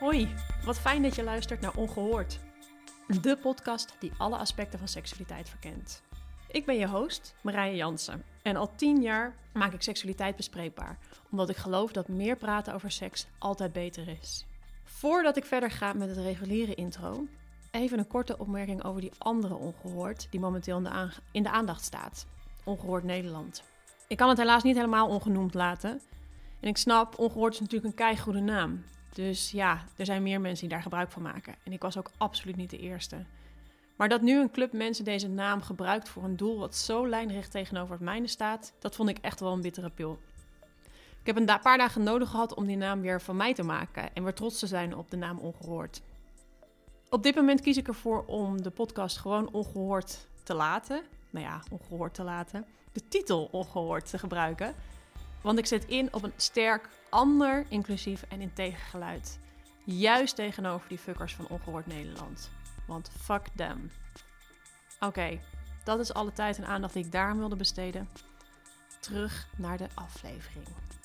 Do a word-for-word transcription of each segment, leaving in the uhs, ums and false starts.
Hoi, wat fijn dat je luistert naar Ongehoord. De podcast die alle aspecten van seksualiteit verkent. Ik ben je host, Marije Jansen. En al tien jaar maak ik seksualiteit bespreekbaar. Omdat ik geloof dat meer praten over seks altijd beter is. Voordat ik verder ga met het reguliere intro, even een korte opmerking over die andere Ongehoord die momenteel in de, aan- in de aandacht staat. Ongehoord Nederland. Ik kan het helaas niet helemaal ongenoemd laten. En ik snap, Ongehoord is natuurlijk een keigoede naam. Dus ja, er zijn meer mensen die daar gebruik van maken. En ik was ook absoluut niet de eerste. Maar dat nu een club mensen deze naam gebruikt voor een doel wat zo lijnrecht tegenover het mijne staat, dat vond ik echt wel een bittere pil. Ik heb een da- paar dagen nodig gehad om die naam weer van mij te maken en weer trots te zijn op de naam Ongehoord. Op dit moment kies ik ervoor om de podcast gewoon ongehoord te laten. Nou ja, ongehoord te laten. De titel Ongehoord te gebruiken. Want ik zet in op een sterk, ander, inclusief en integer geluid. Juist tegenover die fuckers van Ongehoord Nederland. Want fuck them. Oké, okay, dat is alle tijd en aandacht die ik daaraan wilde besteden. Terug naar de aflevering.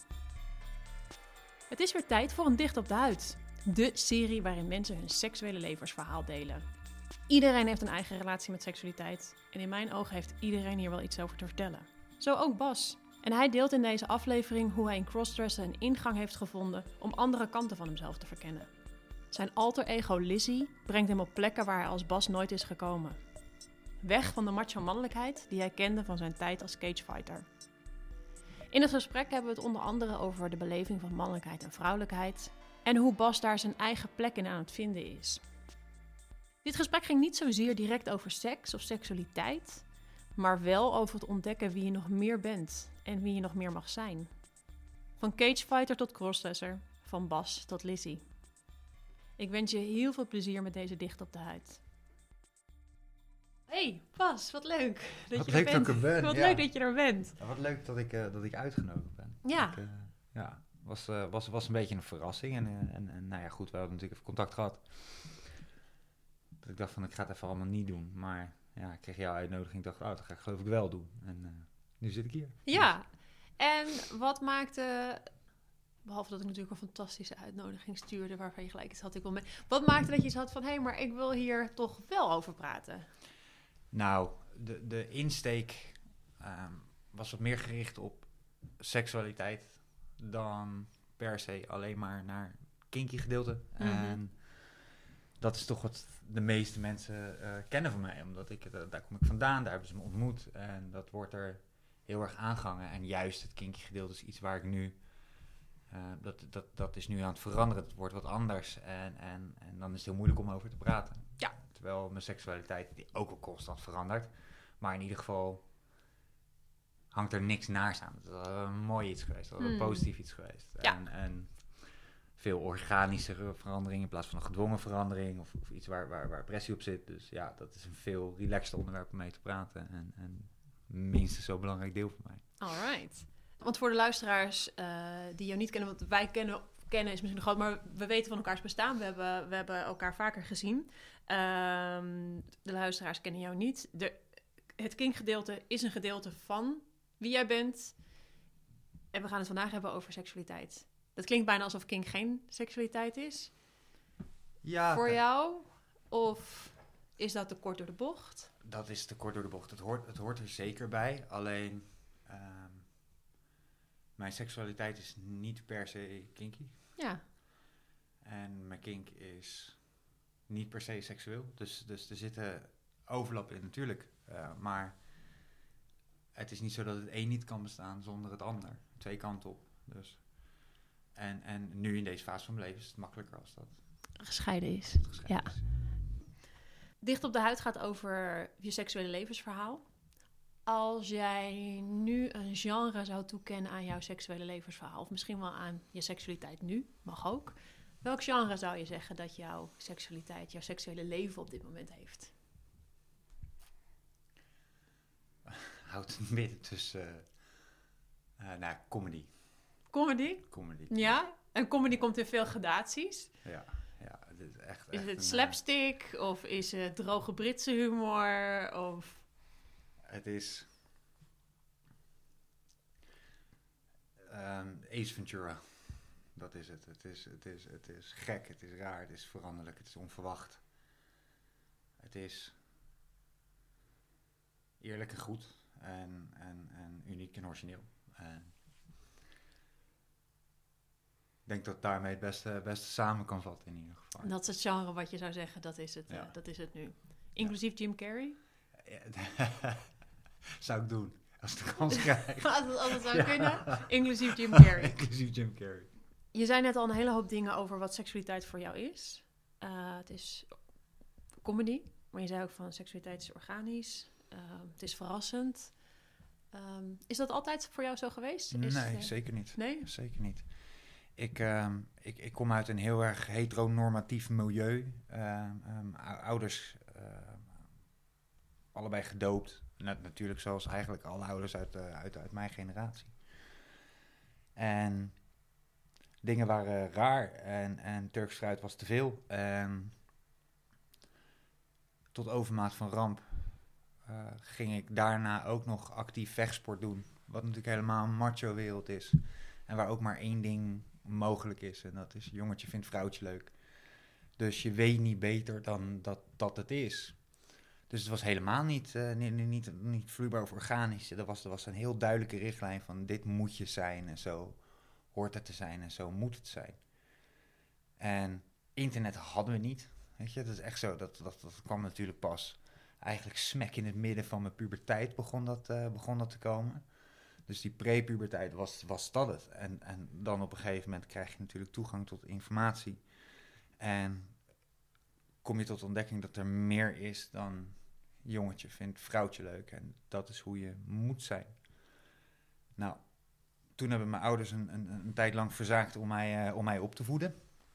Het is weer tijd voor een Dicht op de Huid. De serie waarin mensen hun seksuele levensverhaal delen. Iedereen heeft een eigen relatie met seksualiteit. En in mijn ogen heeft iedereen hier wel iets over te vertellen. Zo ook Bas. En hij deelt in deze aflevering hoe hij in crossdressen een ingang heeft gevonden om andere kanten van hemzelf te verkennen. Zijn alter ego Lizzie brengt hem op plekken waar hij als Bas nooit is gekomen. Weg van de macho mannelijkheid die hij kende van zijn tijd als cagefighter. In het gesprek hebben we het onder andere over de beleving van mannelijkheid en vrouwelijkheid en hoe Bas daar zijn eigen plek in aan het vinden is. Dit gesprek ging niet zozeer direct over seks of seksualiteit, maar wel over het ontdekken wie je nog meer bent en wie je nog meer mag zijn. Van cagefighter tot crossdresser, van Bas tot Lizzie. Ik wens je heel veel plezier met deze Dicht op de Huid. Hey Bas, wat leuk dat wat je leuk er dat bent. ik er ben. Wat ja. leuk dat je er bent. Ja, wat leuk dat ik, uh, dat ik uitgenodigd ben. Ja. Ik, uh, ja, was, uh, was, was een beetje een verrassing. En, uh, en, en nou ja, goed, we hadden natuurlijk even contact gehad. Dat ik dacht van, ik ga het even allemaal niet doen. Maar ja, ik kreeg jouw uitnodiging. Ik dacht, oh, dat ga ik geloof ik wel doen. En uh, nu zit ik hier. Ja, en wat maakte, behalve dat ik natuurlijk een fantastische uitnodiging stuurde, waarvan je gelijk iets had, ik wil mee. Wat maakte dat je iets had van, hé, hey, maar ik wil hier toch wel over praten? Nou, de, de insteek um, was wat meer gericht op seksualiteit dan per se alleen maar naar kinky gedeelte. Mm-hmm. En dat is toch wat de meeste mensen uh, kennen van mij. Omdat ik, uh, daar kom ik vandaan, daar hebben ze me ontmoet. En dat wordt er heel erg aangehangen. En juist het kinky gedeelte is iets waar ik nu... Uh, dat, dat, dat is nu aan het veranderen. Het wordt wat anders. En, en, en dan is het heel moeilijk om over te praten. Ja. Terwijl mijn seksualiteit die ook al constant verandert. Maar in ieder geval hangt er niks naast aan. Het is een mooi iets geweest. Het is een positief iets geweest. Ja. En, en veel organische verandering in plaats van een gedwongen verandering. Of, of iets waar, waar, waar pressie op zit. Dus ja, dat is een veel relaxter onderwerp om mee te praten. En, en minstens zo belangrijk deel voor mij. Alright. Want voor de luisteraars uh, die jou niet kennen, want wij kennen, kennen is misschien groot, maar we weten van elkaars bestaan. We hebben, we hebben elkaar vaker gezien. Um, de luisteraars kennen jou niet. De, het kink-gedeelte is een gedeelte van wie jij bent. En we gaan het vandaag hebben over seksualiteit. Dat klinkt bijna alsof kink geen seksualiteit is. Ja. Voor jou? Of is dat te kort door de bocht? Dat is te kort door de bocht. Het hoort, het hoort er zeker bij. Alleen... Um, Mijn seksualiteit is niet per se kinky. Ja. En mijn kink is niet per se seksueel. Dus, dus er zitten overlap in natuurlijk. Uh, maar het is niet zo dat het een niet kan bestaan zonder het ander. Twee kanten op. Dus. En, en nu in deze fase van mijn leven is het makkelijker als dat gescheiden is. Gescheiden ja. is. Dicht op de Huid gaat over je seksuele levensverhaal. Als jij nu een genre zou toekennen aan jouw seksuele levensverhaal, of misschien wel aan je seksualiteit nu, mag ook. Welk genre zou je zeggen dat jouw seksualiteit, jouw seksuele leven op dit moment heeft? Houdt het midden tussen, uh, uh, nou, comedy. Comedy? Comedy. Ja, en comedy komt in veel gradaties. Ja, ja, het is echt... Is echt het een, slapstick, uh, of is het droge Britse humor, of... Het is um, Ace Ventura. Dat is het. Het is, het, is, het is gek, het is raar, het is veranderlijk, het is onverwacht. Het is eerlijk en goed en, en, en uniek en origineel. En ik denk dat daarmee het beste, beste samen kan vatten in ieder geval. Dat is het genre wat je zou zeggen, dat is het, Ja. uh, dat is het nu. Inclusief Jim Carrey? Ja, zou ik doen, als ik de kans krijg. als, het, als het zou Ja. kunnen, inclusief Jim Carrey. Inclusief Jim Carrey. Je zei net al een hele hoop dingen over wat seksualiteit voor jou is. Uh, het is comedy, maar je zei ook van seksualiteit is organisch. Uh, het is verrassend. Um, is dat altijd voor jou zo geweest? Is, Nee, uh, zeker niet. Nee? Zeker niet. Ik, uh, ik, ik kom uit een heel erg heteronormatief milieu. Uh, um, ouders, uh, allebei gedoopt. Net, natuurlijk zoals eigenlijk alle ouders uit, uh, uit, uit mijn generatie. En dingen waren raar en, en Turks fruit was te veel. En tot overmaat van ramp uh, ging ik daarna ook nog actief vechtsport doen. Wat natuurlijk helemaal een macho wereld is. En waar ook maar één ding mogelijk is. En dat is, jongetje vindt vrouwtje leuk. Dus je weet niet beter dan dat, dat het is. Dus het was helemaal niet, uh, niet, niet, niet vloeibaar of organisch. Er was, er was een heel duidelijke richtlijn van dit moet je zijn en zo hoort het te zijn en zo moet het zijn. En internet hadden we niet. Weet je, dat is echt zo. Dat, dat, dat kwam natuurlijk pas eigenlijk smack in het midden van mijn puberteit begon dat, uh, begon dat te komen. Dus die pre-puberteit was, was dat het. En, en dan op een gegeven moment krijg je natuurlijk toegang tot informatie. En kom je tot de ontdekking dat er meer is dan jongetje vindt vrouwtje leuk. En dat is hoe je moet zijn. Nou, toen hebben mijn ouders een, een, een tijd lang verzaakt om mij, uh, om mij op te voeden.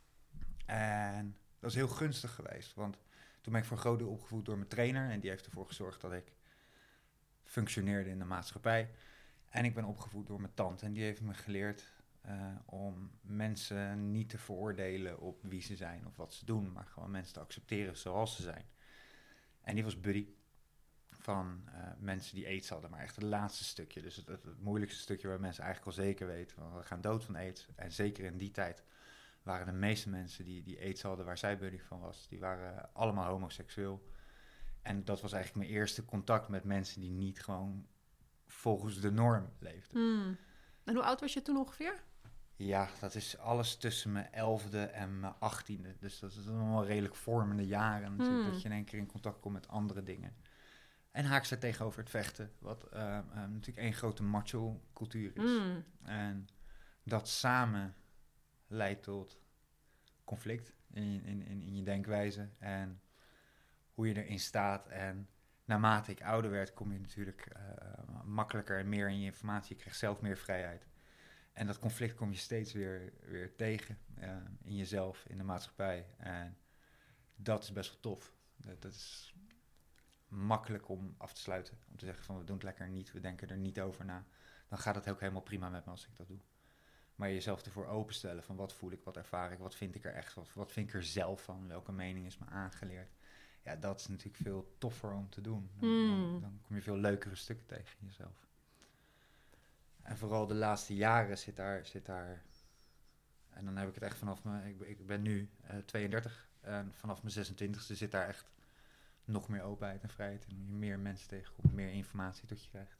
En dat is heel gunstig geweest. Want toen ben ik voor een groot deel opgevoed door mijn trainer. En die heeft ervoor gezorgd dat ik functioneerde in de maatschappij. En ik ben opgevoed door mijn tante. En die heeft me geleerd uh, om mensen niet te veroordelen op wie ze zijn of wat ze doen. Maar gewoon mensen te accepteren zoals ze zijn. En die was buddy van uh, mensen die aids hadden. Maar echt het laatste stukje. Dus het, het, het moeilijkste stukje waar mensen eigenlijk al zeker weten. Van, we gaan dood van aids. En zeker in die tijd waren de meeste mensen die, die aids hadden waar zij buddy van was. Die waren allemaal homoseksueel. En dat was eigenlijk mijn eerste contact met mensen die niet gewoon volgens de norm leefden. Hmm. En hoe oud was je toen ongeveer? Ja, dat is alles tussen mijn elfde en mijn achttiende. Dus dat is allemaal redelijk vormende jaren natuurlijk. Hmm. Dat je in één keer in contact komt met andere dingen. En haak ze tegenover het vechten. Wat uh, uh, natuurlijk één grote macho cultuur is. Hmm. En dat samen leidt tot conflict in, in, in, in je denkwijze. En hoe je erin staat. En naarmate ik ouder werd, kom je natuurlijk uh, makkelijker en meer in je informatie. Je krijgt zelf meer vrijheid. En dat conflict kom je steeds weer, weer tegen uh, in jezelf, in de maatschappij. En dat is best wel tof. Dat, dat is makkelijk om af te sluiten. Om te zeggen van we doen het lekker niet, we denken er niet over na. Dan gaat het ook helemaal prima met me als ik dat doe. Maar jezelf ervoor openstellen van wat voel ik, wat ervaar ik, wat vind ik er echt, wat, wat vind ik er zelf van, welke mening is me aangeleerd. Ja, dat is natuurlijk veel toffer om te doen. Dan, Mm. dan, dan kom je veel leukere stukken tegen in jezelf. En vooral de laatste jaren zit daar, zit daar en dan heb ik het echt vanaf mijn, ik, ik ben nu uh, tweeëndertig en vanaf mijn zesentwintigste zit daar echt nog meer openheid en vrijheid en je meer mensen tegenkomt, meer informatie tot je krijgt.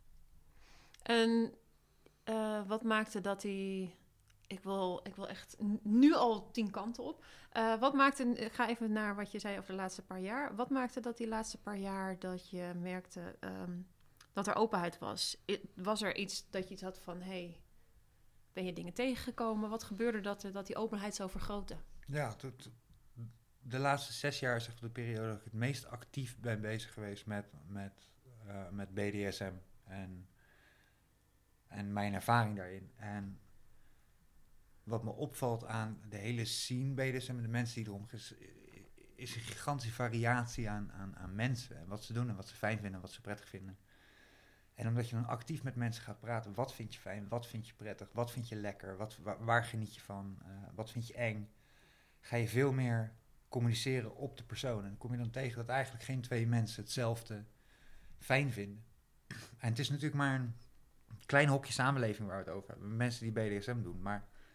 En uh, wat maakte dat hij... Ik wil, ik wil echt nu al tien kanten op. Uh, wat maakte... Ik ga even naar wat je zei over de laatste paar jaar. Wat maakte dat die laatste paar jaar dat je merkte um, dat er openheid was? Was er iets dat je iets had van... Hey, ben je dingen tegengekomen? Wat gebeurde dat, dat die openheid zo vergrootte? Ja, tot, de laatste zes jaar is echt de periode dat ik het meest actief ben bezig geweest met, met, uh, met B D S M. En, en mijn ervaring daarin. En wat me opvalt aan de hele scene B D S M en de mensen die erom is, is een gigantische variatie aan, aan, aan mensen. En wat ze doen en wat ze fijn vinden en wat ze prettig vinden. En omdat je dan actief met mensen gaat praten, wat vind je fijn, wat vind je prettig, wat vind je lekker, wat, waar, waar geniet je van, uh, wat vind je eng, ga je veel meer communiceren op de persoon. En dan kom je dan tegen dat eigenlijk geen twee mensen hetzelfde fijn vinden. En het is natuurlijk maar een klein hokje samenleving waar we het over hebben. Mensen die B D S M doen, maar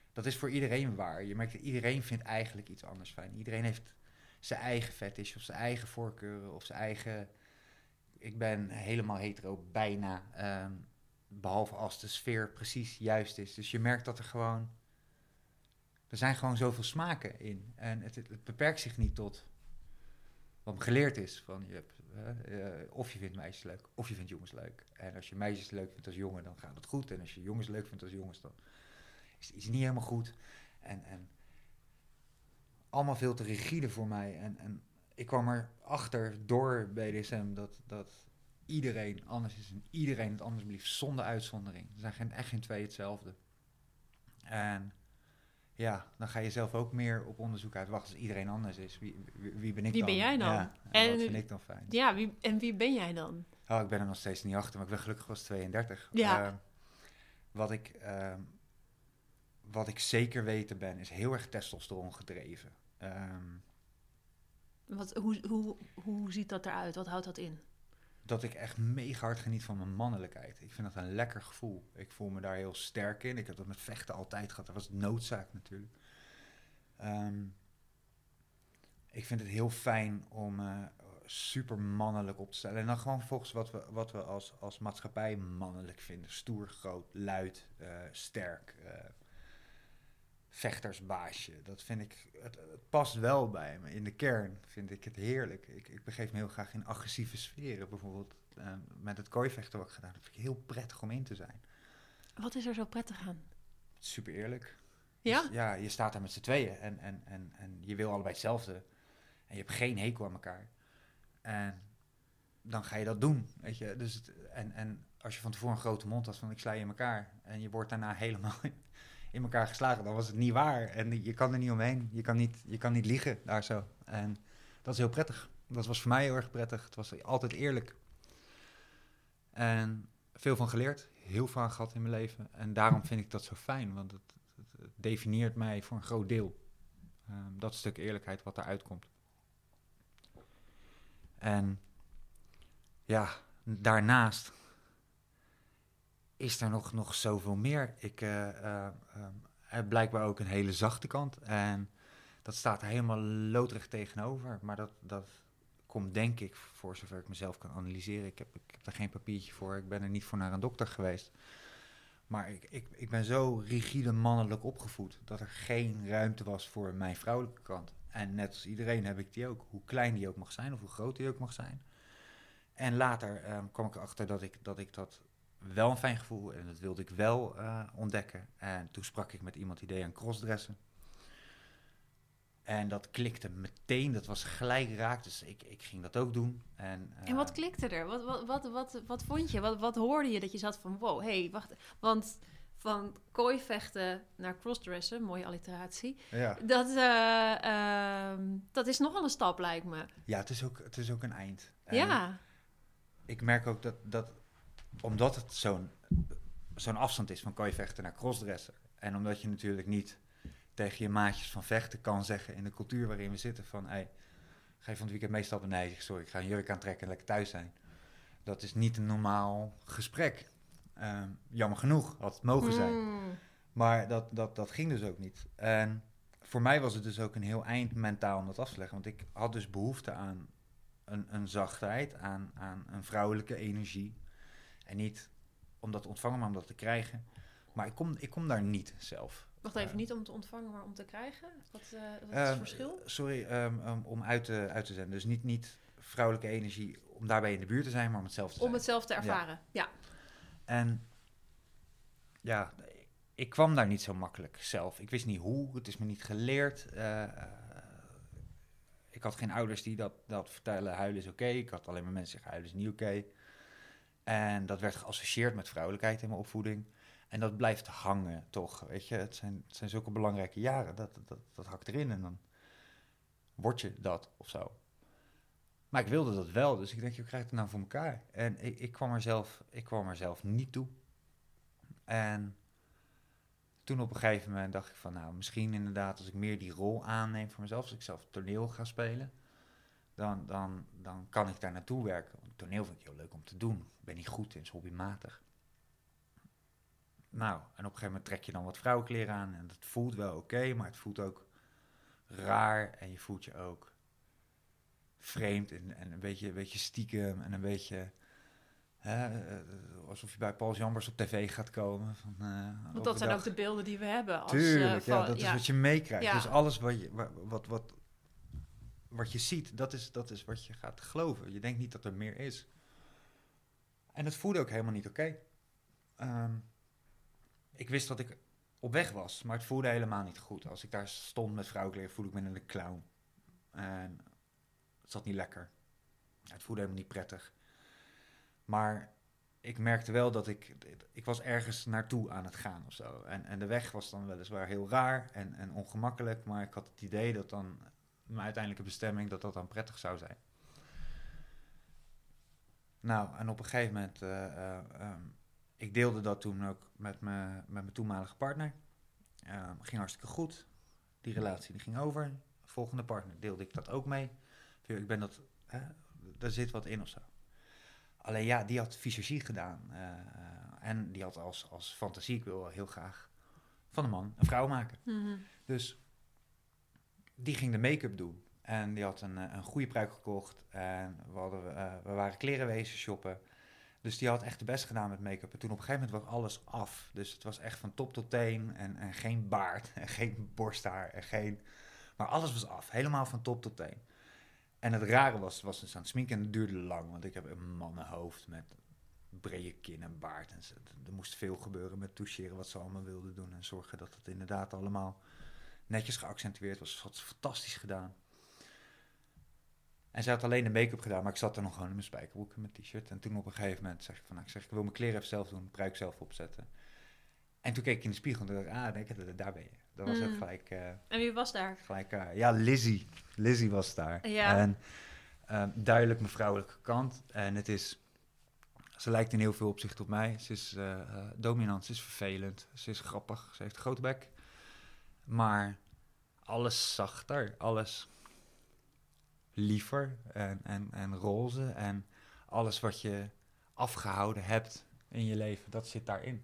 dat is voor iedereen waar. Je merkt dat iedereen vindt eigenlijk iets anders fijn. Iedereen heeft zijn eigen fetish of zijn eigen voorkeuren of zijn eigen... Ik ben helemaal hetero, bijna. Um, behalve als de sfeer precies juist is. Dus je merkt dat er gewoon... Er zijn gewoon zoveel smaken in. En het, het beperkt zich niet tot wat me geleerd is. Van je hebt, uh, uh, of je vindt meisjes leuk, of je vindt jongens leuk. En als je meisjes leuk vindt als jongen, dan gaat het goed. En als je jongens leuk vindt als jongens, dan is het iets niet helemaal goed. En, en allemaal veel te rigide voor mij. En, en ik kwam erachter door B D S M dat, dat iedereen anders is. En iedereen het anders belieft, zonder uitzondering. Er zijn geen, echt geen twee hetzelfde. En... Ja, dan ga je zelf ook meer op onderzoek uit. Wacht, als iedereen anders is, wie, wie, wie ben ik wie dan? Wie ben jij dan? Ja, en, en wat vind ik dan fijn? Ja, wie, en wie ben jij dan? Oh, ik ben er nog steeds niet achter, maar ik ben gelukkig was tweeëndertig. Ja. Uh, wat, ik, uh, wat ik zeker weten ben, is heel erg testosteron gedreven. Um, wat, hoe, hoe, hoe ziet dat eruit? Wat houdt dat in? Dat ik echt mega hard geniet van mijn mannelijkheid. Ik vind dat een lekker gevoel. Ik voel me daar heel sterk in. Ik heb dat met vechten altijd gehad. Dat was noodzaak natuurlijk. Um, ik vind het heel fijn om uh, super mannelijk op te stellen. En dan gewoon volgens wat we, wat we als, als maatschappij mannelijk vinden. Stoer, groot, luid, uh, sterk. Uh, vechtersbaasje. Dat vind ik... Het, het past wel bij me. In de kern vind ik het heerlijk. Ik, ik begeef me heel graag in agressieve sferen. Bijvoorbeeld uh, met het kooivechten wat ik gedaan heb. Dat vind ik heel prettig om in te zijn. Wat is er zo prettig aan? Super eerlijk. Ja? Dus, ja, je staat daar met z'n tweeën. En, en, en, en je wil allebei hetzelfde. En je hebt geen hekel aan elkaar. En dan ga je dat doen. Weet je? Dus het, en, en als je van tevoren een grote mond had van ik sla je in elkaar. En je wordt daarna helemaal... in elkaar geslagen, dan was het niet waar. En je kan er niet omheen. Je kan niet, je kan niet liegen daar zo. En dat is heel prettig. Dat was voor mij heel erg prettig. Het was altijd eerlijk. En veel van geleerd. Heel veel aan gehad in mijn leven. En daarom vind ik dat zo fijn. Want het, het, het definieert mij voor een groot deel. Um, dat stuk eerlijkheid wat eruit komt. En ja, daarnaast... is er nog, nog zoveel meer. Ik uh, uh, uh, heb blijkbaar ook een hele zachte kant. En dat staat er helemaal loodrecht tegenover. Maar dat, dat komt denk ik, voor zover ik mezelf kan analyseren. Ik heb, ik heb daar geen papiertje voor. Ik ben er niet voor naar een dokter geweest. Maar ik, ik, ik ben zo rigide mannelijk opgevoed... dat er geen ruimte was voor mijn vrouwelijke kant. En net als iedereen heb ik die ook. Hoe klein die ook mag zijn of hoe groot die ook mag zijn. En later um, kwam ik erachter dat ik dat... Ik dat wel een fijn gevoel en dat wilde ik wel uh, ontdekken. En toen sprak ik met iemand die deed aan crossdressen. En dat klikte meteen, dat was gelijk raak, dus ik, ik ging dat ook doen. En, uh, en wat klikte er? Wat, wat, wat, wat, wat vond je? Wat, wat hoorde je dat je zat van wow, hé, hey, wacht. Want van kooivechten naar crossdressen, mooie alliteratie. Ja. Dat, uh, uh, dat is nogal een stap, lijkt me. Ja, het is ook, het is ook een eind. En ja. Ik merk ook dat... dat omdat het zo'n, zo'n afstand is van kooivechten naar crossdressen. En omdat je natuurlijk niet tegen je maatjes van vechten kan zeggen... in de cultuur waarin we zitten van... Hey, ga je van het weekend meestappen? Nee, sorry, ik ga een jurk aantrekken en lekker thuis zijn. Dat is niet een normaal gesprek. Uh, jammer genoeg, had het mogen zijn. Mm. Maar dat, dat, dat ging dus ook niet. En voor mij was het dus ook een heel eind mentaal om dat af te leggen. Want ik had dus behoefte aan een, een zachtheid, aan, aan een vrouwelijke energie... En niet om dat te ontvangen, maar om dat te krijgen. Maar ik kom, ik kom daar niet zelf. Wacht even, uh, niet om te ontvangen, maar om te krijgen? Wat, uh, wat is het uh, verschil? Sorry, um, um, om uit te, uit te zenden. Dus niet, niet vrouwelijke energie om daarbij in de buurt te zijn, maar om hetzelfde te om zijn. Om hetzelfde te ervaren, ja. ja. En ja, ik kwam daar niet zo makkelijk zelf. Ik wist niet hoe, het is me niet geleerd. Uh, uh, ik had geen ouders die dat, dat vertellen, huilen is oké. Okay. Ik had alleen maar mensen zeggen, huilen is niet oké. Okay. En dat werd geassocieerd met vrouwelijkheid in mijn opvoeding. En dat blijft hangen, toch. Weet je, het zijn, het zijn zulke belangrijke jaren. Dat, dat, dat hakt erin en dan word je dat of zo. Maar ik wilde dat wel, dus ik denk, je krijgt het nou voor elkaar. En ik, ik, kwam er zelf, ik kwam er zelf niet toe. En toen op een gegeven moment dacht ik van, nou, misschien inderdaad als ik meer die rol aanneem voor mezelf, als ik zelf toneel ga spelen, dan, dan, dan kan ik daar naartoe werken. Want toneel vind ik heel leuk om te doen. Ik ben niet goed in, is hobbymatig. nou, en op een gegeven moment trek je dan wat vrouwenkleren aan. En dat voelt wel oké, okay, maar het voelt ook raar. En je voelt je ook vreemd en, en een, beetje, een beetje stiekem en een beetje... Hè, alsof je bij Paul Jambers op tv gaat komen. Van, uh, Want dat zijn ook de beelden die we hebben. Als, Tuurlijk, uh, van, ja, dat ja. is wat je meekrijgt. Ja. Dus alles wat je, wat, wat, wat je ziet, dat is, dat is wat je gaat geloven. Je denkt niet dat er meer is. En dat voelde ook helemaal niet oké. Okay. Um, ik wist dat ik op weg was, maar het voelde helemaal niet goed. Als ik daar stond met vrouwenkleren, voelde ik me een clown. En het zat niet lekker. Het voelde helemaal niet prettig. Maar ik merkte wel dat ik... Ik was ergens naartoe aan het gaan of zo. En, en de weg was dan weliswaar heel raar en, en ongemakkelijk. Maar ik had het idee dat dan... Mijn uiteindelijke bestemming, dat dat dan prettig zou zijn. Nou, en op een gegeven moment... Uh, uh, um, ik deelde dat toen ook met, me, met mijn toenmalige partner. Uh, ging hartstikke goed. Die relatie die ging over. Volgende partner deelde ik dat ook mee. Ik ben dat... Hè, er zit wat in of zo. Alleen ja, die had fysiologie gedaan. Uh, en die had als, als fantasie, ik wil heel graag van een man een vrouw maken. Mm-hmm. Dus die ging de make-up doen. En die had een, een goede pruik gekocht. En we, hadden, uh, we waren klerenwezen shoppen. Dus die had echt de best gedaan met make-up. En toen op een gegeven moment was alles af. Dus het was echt van top tot teen. En, en geen baard. En geen borsthaar. En geen... Maar alles was af. Helemaal van top tot teen. En het rare was, was dus aan het sminken en het duurde lang. Want ik heb een mannenhoofd met brede kin en baard. En ze, er moest veel gebeuren met toucheren wat ze allemaal wilden doen. En zorgen dat het inderdaad allemaal netjes geaccentueerd was. Dat had ze fantastisch gedaan. En ze had alleen de make-up gedaan, maar ik zat er nog gewoon in mijn spijkerbroek en mijn t-shirt. En toen op een gegeven moment zeg ik van, nou, ik zeg, ik wil mijn kleren even zelf doen, mijn pruik zelf opzetten. En toen keek ik in de spiegel en toen dacht ik, ah, denk, daar ben je. Dat was mm. ook gelijk... Uh, en wie was daar? Gelijk, uh, ja, Lizzie. Lizzie was daar. Ja. En uh, duidelijk mijn vrouwelijke kant. En het is... Ze lijkt in heel veel opzichten op mij. Ze is uh, uh, dominant, ze is vervelend, ze is grappig, ze heeft een grote bek. Maar alles zachter, alles liever en, en, en roze. En alles wat je afgehouden hebt in je leven, dat zit daarin.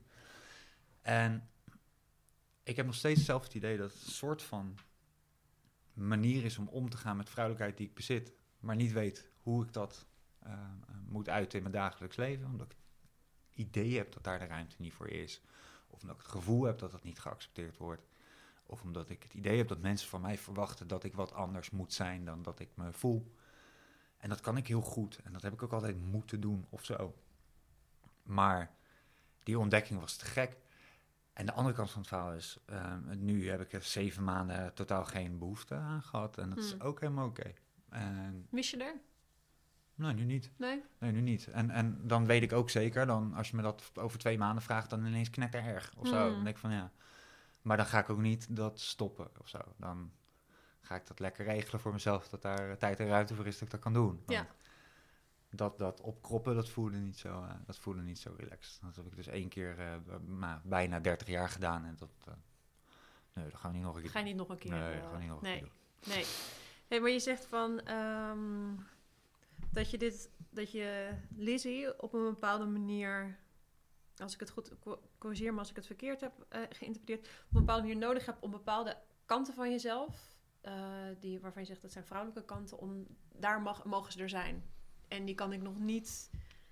En ik heb nog steeds zelf het idee dat het een soort van manier is om om te gaan met vrouwelijkheid die ik bezit. Maar niet weet hoe ik dat uh, moet uiten in mijn dagelijks leven. Omdat ik het idee heb dat daar de ruimte niet voor is. Of omdat ik het gevoel heb dat dat niet geaccepteerd wordt. Of omdat ik het idee heb dat mensen van mij verwachten dat ik wat anders moet zijn dan dat ik me voel. En dat kan ik heel goed. En dat heb ik ook altijd moeten doen of zo. Maar die ontdekking was te gek. En de andere kant van het verhaal is, uh, nu heb ik er zeven maanden totaal geen behoefte aan gehad. En dat hmm. is ook helemaal oké. Okay. Mis je er? Nee, nu niet. Nee? Nee, nu niet. En, en dan weet ik ook zeker, dan, als je me dat over twee maanden vraagt, dan ineens knetter erg of zo. Hmm. Dan denk ik van ja. Maar dan ga ik ook niet dat stoppen of zo. Dan ga ik dat lekker regelen voor mezelf, dat daar tijd en ruimte voor is dat ik dat kan doen. Want ja. Dat, dat opkroppen, dat voelde niet zo, uh, dat voelde niet zo relaxed. Dat heb ik dus één keer uh, maar bijna dertig jaar gedaan. En dat, uh, nee, dat gaan we niet nog een keer Ga je niet nog een keer Nee, dat gaan we niet nog een nee. keer doen. Nee. Hey, maar je zegt van um, dat je dit, dat je Lizzie op een bepaalde manier, als ik het goed corrigeer, maar als ik het verkeerd heb uh, geïnterpreteerd, op een bepaalde manier nodig hebt om bepaalde kanten van jezelf, uh, die, waarvan je zegt dat zijn vrouwelijke kanten, om daar mag, mogen ze er zijn. En die kan ik nog niet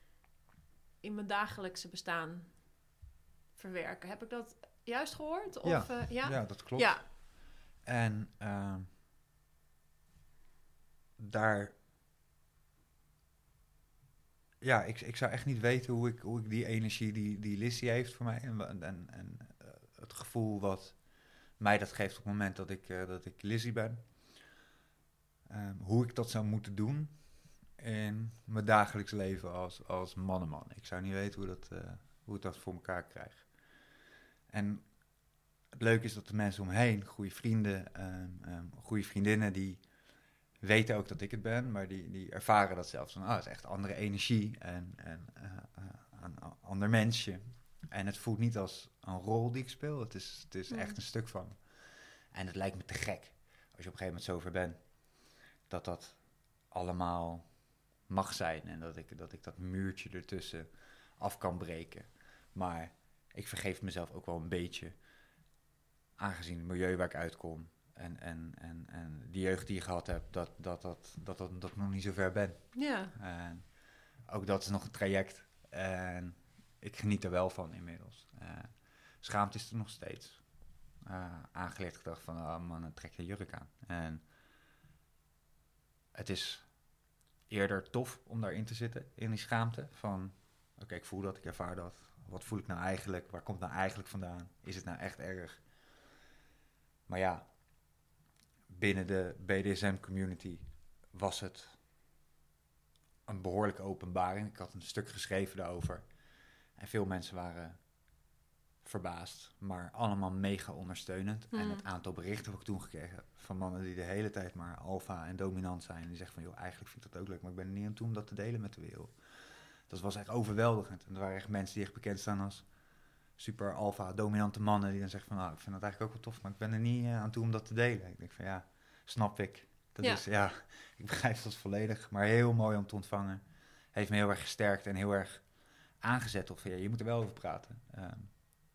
in mijn dagelijkse bestaan verwerken. Heb ik dat juist gehoord? Of, ja, uh, ja? ja, dat klopt. Ja. En uh, daar... Ja, ik, ik zou echt niet weten hoe ik, hoe ik die energie die, die Lizzie heeft voor mij... en, en, en uh, het gevoel wat mij dat geeft op het moment dat ik, uh, dat ik Lizzie ben... Um, hoe ik dat zou moeten doen... in mijn dagelijks leven als, als mannenman. Ik zou niet weten hoe, dat, uh, hoe ik dat voor elkaar krijg. En het leuke is dat de mensen omheen, goede vrienden, um, um, goede vriendinnen, die weten ook dat ik het ben, maar die, die ervaren dat zelfs. Van, ah, het is echt andere energie en, en uh, uh, een ander mensje. En het voelt niet als een rol die ik speel. Het is, het is mm. echt een stuk van me. En het lijkt me te gek, als je op een gegeven moment zover bent, dat dat allemaal mag zijn en dat ik, dat ik dat muurtje ertussen af kan breken. Maar ik vergeef mezelf ook wel een beetje, aangezien het milieu waar ik uitkom en, en, en, en die jeugd die je gehad hebt, dat, dat, dat, dat, dat, dat ik nog niet zo ver ben. Ja. En ook dat is nog een traject en ik geniet er wel van inmiddels. Uh, schaamte is er nog steeds. Uh, aangeleerd gedacht van, oh man, trek je jurk aan. En het is eerder tof om daarin te zitten, in die schaamte. Van, oké, okay, ik voel dat, ik ervaar dat. Wat voel ik nou eigenlijk? Waar komt het nou eigenlijk vandaan? Is het nou echt erg? Maar ja, binnen de B D S M-community was het een behoorlijke openbaring. Ik had een stuk geschreven daarover. En veel mensen waren verbaasd, maar allemaal mega ondersteunend. Mm. En het aantal berichten wat ik toen gekregen heb van mannen die de hele tijd maar alfa en dominant zijn. En die zeggen van, joh, eigenlijk vind ik dat ook leuk, maar ik ben er niet aan toe om dat te delen met de wereld. Dat was echt overweldigend. En er waren echt mensen die echt bekend staan als super alfa, dominante mannen. Die dan zeggen van, nou, ik vind dat eigenlijk ook wel tof, maar ik ben er niet uh, aan toe om dat te delen. Ik denk van, ja, snap ik. Dat ja. is, ja, ik begrijp dat volledig. Maar heel mooi om te ontvangen. Heeft me heel erg gesterkt en heel erg aangezet. Of ja, je moet er wel over praten. Um,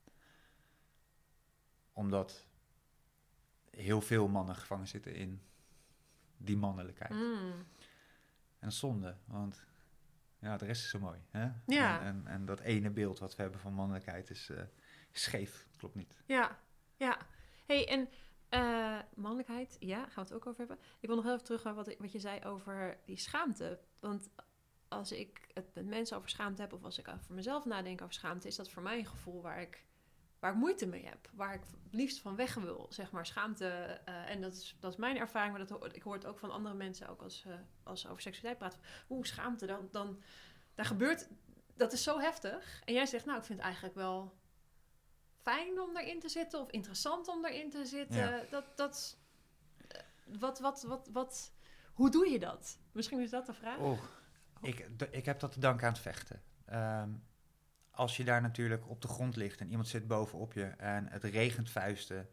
omdat heel veel mannen gevangen zitten in die mannelijkheid. Mm. En zonde, want ja, de rest is zo mooi. Hè? Ja. En, en, en dat ene beeld wat we hebben van mannelijkheid is, uh, is scheef. Klopt niet. Ja, ja. Hey, en uh, mannelijkheid, ja, gaan we het ook over hebben. Ik wil nog heel even terug naar wat, wat je zei over die schaamte. Want als ik het met mensen over schaamte heb, of als ik voor mezelf nadenk over schaamte, is dat voor mij een gevoel waar ik, waar ik moeite mee heb. Waar ik het liefst van weg wil, zeg maar, schaamte. Uh, en dat is, dat is mijn ervaring, maar dat, ik hoor het ook van andere mensen, ook als, uh, als ze over seksualiteit praten. Oeh, schaamte, dan, dan daar gebeurt, dat is zo heftig. En jij zegt, nou, ik vind het eigenlijk wel fijn om erin te zitten, of interessant om erin te zitten. Ja. Dat, dat, wat, wat, wat, wat, hoe doe je dat? Misschien is dat de vraag. Oh, ik, de, ik heb dat te danken aan het vechten. Um, als je daar natuurlijk op de grond ligt en iemand zit bovenop je en het regent vuisten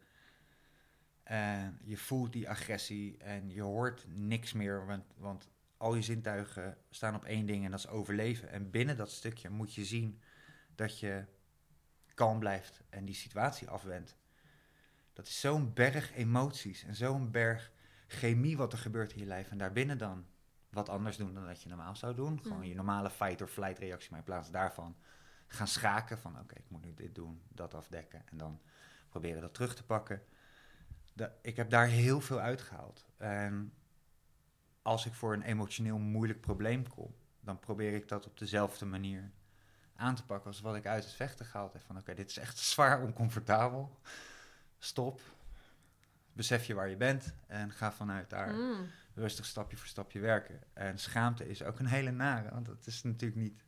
en je voelt die agressie en je hoort niks meer, want, want al je zintuigen staan op één ding en dat is overleven. En binnen dat stukje moet je zien dat je kalm blijft en die situatie afwendt. Dat is zo'n berg emoties en zo'n berg chemie wat er gebeurt in je lijf. En daarbinnen dan wat anders doen dan dat je normaal zou doen. Mm. Gewoon je normale fight-or-flight reactie, maar in plaats daarvan gaan schaken van oké, okay, ik moet nu dit doen, dat afdekken. En dan proberen dat terug te pakken. De, ik heb daar heel veel uitgehaald. En als ik voor een emotioneel moeilijk probleem kom, dan probeer ik dat op dezelfde manier aan te pakken als wat ik uit het vechten gehaald heb. Van oké, okay, dit is echt zwaar oncomfortabel. Stop. Besef je waar je bent en ga vanuit daar mm. rustig stapje voor stapje werken. En schaamte is ook een hele nare, want dat is natuurlijk niet,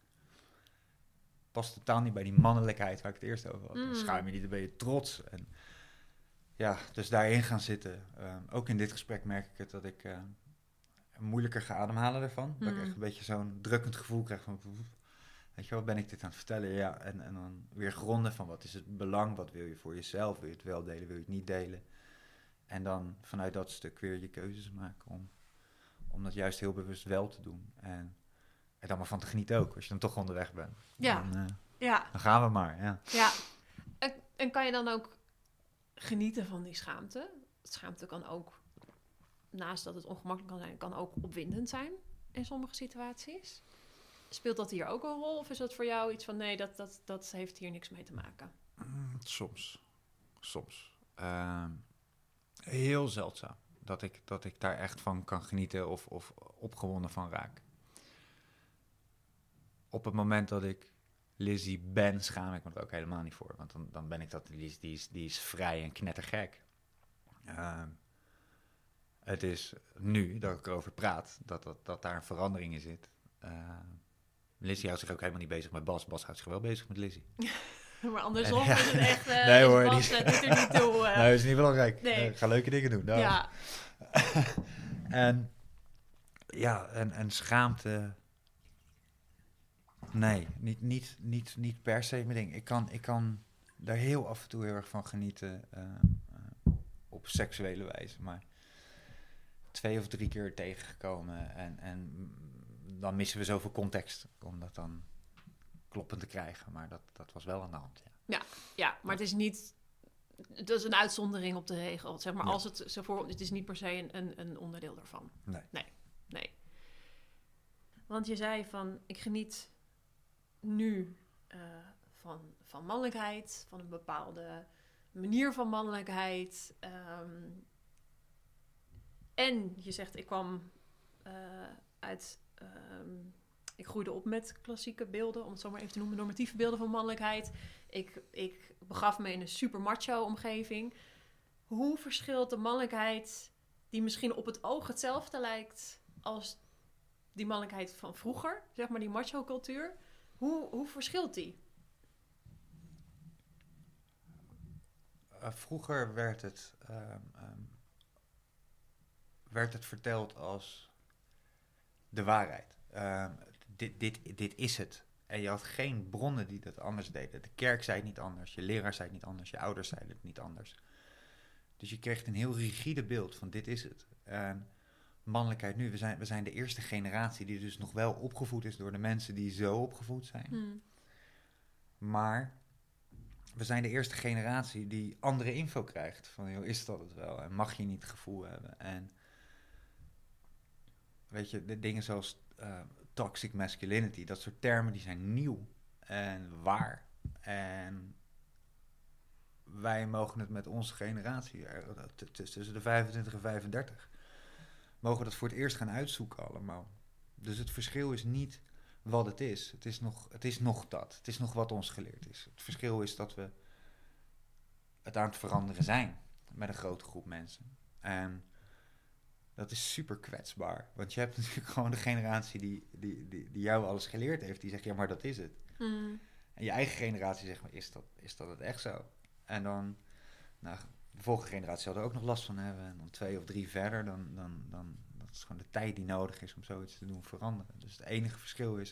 past totaal niet bij die mannelijkheid waar ik het eerst over had. Mm. Dan schaam je niet, dan ben je trots. En ja, dus daarin gaan zitten. Um, ook in dit gesprek merk ik het dat ik uh, moeilijker ga ademhalen ervan. Mm. Dat ik echt een beetje zo'n drukkend gevoel krijg van, weet je, wat ben ik dit aan het vertellen? Ja, en, en dan weer gronden van wat is het belang, wat wil je voor jezelf? Wil je het wel delen, wil je het niet delen? En dan vanuit dat stuk weer je keuzes maken om, om dat juist heel bewust wel te doen. En er dan maar van te genieten ook, als je dan toch onderweg bent. Ja. Dan, uh, ja. dan gaan we maar, ja. Ja. En, en kan je dan ook genieten van die schaamte? Schaamte kan ook, naast dat het ongemakkelijk kan zijn, kan ook opwindend zijn in sommige situaties. Speelt dat hier ook een rol? Of is dat voor jou iets van, nee, dat, dat, dat heeft hier niks mee te maken? Mm, soms. Soms. Uh, heel zeldzaam. Dat ik, dat ik daar echt van kan genieten of, of opgewonden van raak. Op het moment dat ik Lizzie ben, schaam ik me er ook helemaal niet voor. Want dan, dan ben ik dat, die is, die, is, die is vrij en knettergek. Uh, het is nu dat ik erover praat, dat, dat, dat daar een verandering in zit. Uh, Lizzie houdt zich ook helemaal niet bezig met Bas. Bas houdt zich wel bezig met Lizzie. Maar andersom en, ja. is het echt... Uh, nee hoor, Bas, die... uh, doet er niet toe. Uh. Nee, dat is niet belangrijk. Nee. Uh, ik ga leuke dingen doen. Nou. Ja. en ja, en, en schaamte... Nee, niet, niet, niet, niet per se mijn ding. Ik kan, ik kan daar heel af en toe heel erg van genieten uh, uh, op seksuele wijze. Maar twee of drie keer tegengekomen en, en dan missen we zoveel context om dat dan kloppend te krijgen. Maar dat, dat was wel aan de hand, ja. Ja, maar het is niet... Het is een uitzondering op de regel. Zeg maar, Ja. als het zo voor... Het is niet per se een, een, een onderdeel daarvan. Nee. Nee, nee. Want je zei van... Ik geniet nu uh, van, van mannelijkheid. Van een bepaalde manier van mannelijkheid. Um, en je zegt, ik kwam uh, uit... Um, ik groeide op met klassieke beelden, om het zo maar even te noemen, normatieve beelden van mannelijkheid. Ik, ik begaf me in een super macho omgeving. Hoe verschilt de mannelijkheid, die misschien op het oog hetzelfde lijkt als die mannelijkheid van vroeger, zeg maar die macho cultuur, hoe, hoe verschilt die? Uh, vroeger werd het, um, um, werd het verteld als de waarheid. Um, dit, dit, dit is het. En je had geen bronnen die dat anders deden. De kerk zei het niet anders, je leraar zei het niet anders, je ouders zeiden het niet anders. Dus je kreeg een heel rigide beeld van dit is het. En mannelijkheid nu, we zijn, we zijn de eerste generatie die dus nog wel opgevoed is door de mensen die zo opgevoed zijn. Hmm. Maar we zijn de eerste generatie die andere info krijgt. Van, joh, is dat het wel? En mag je niet het gevoel hebben? En weet je, de dingen zoals uh, toxic masculinity, dat soort termen, die zijn nieuw en waar. En wij mogen het met onze generatie, tussen de vijfentwintig en vijfendertig, mogen dat voor het eerst gaan uitzoeken allemaal. Dus het verschil is niet wat het is. Het is nog, het is nog dat. Het is nog wat ons geleerd is. Het verschil is dat we het aan het veranderen zijn met een grote groep mensen. En dat is super kwetsbaar. Want je hebt natuurlijk gewoon de generatie die, die, die, die jou alles geleerd heeft. Die zegt, ja, maar dat is het. Mm. En je eigen generatie zegt, maar is dat, is dat het echt zo? En dan, nou, de volgende generatie zal er ook nog last van hebben. En dan twee of drie verder, dan, dan, dan dat is gewoon de tijd die nodig is om zoiets te doen veranderen. Dus het enige verschil is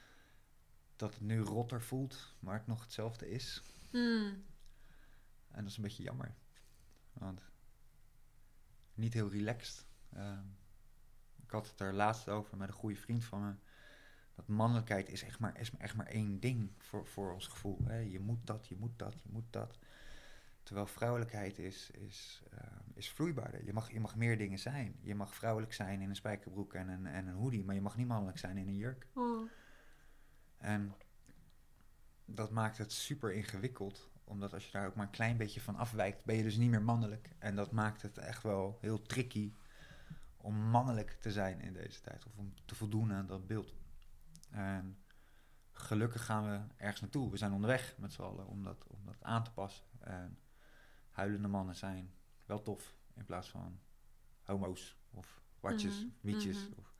dat het nu rotter voelt, maar het nog hetzelfde is. Mm. En dat is een beetje jammer. Want niet heel relaxed. Uh, ik had het er laatst over met een goede vriend van me. Dat mannelijkheid is echt maar, is echt maar één ding voor, voor ons gevoel. Hè? Je moet dat, je moet dat, je moet dat. Terwijl vrouwelijkheid is, is, uh, is vloeibaarder. Je mag, je mag meer dingen zijn. Je mag vrouwelijk zijn in een spijkerbroek en een, en een hoodie, maar je mag niet mannelijk zijn in een jurk. Oh. En dat maakt het super ingewikkeld. Omdat als je daar ook maar een klein beetje van afwijkt, ben je dus niet meer mannelijk. En dat maakt het echt wel heel tricky om mannelijk te zijn in deze tijd. Of om te voldoen aan dat beeld. En gelukkig gaan we ergens naartoe. We zijn onderweg met z'n allen om dat, om dat aan te passen. En huilende mannen zijn wel tof. In plaats van homo's of watjes, mm-hmm. of mietjes. Mm-hmm. Of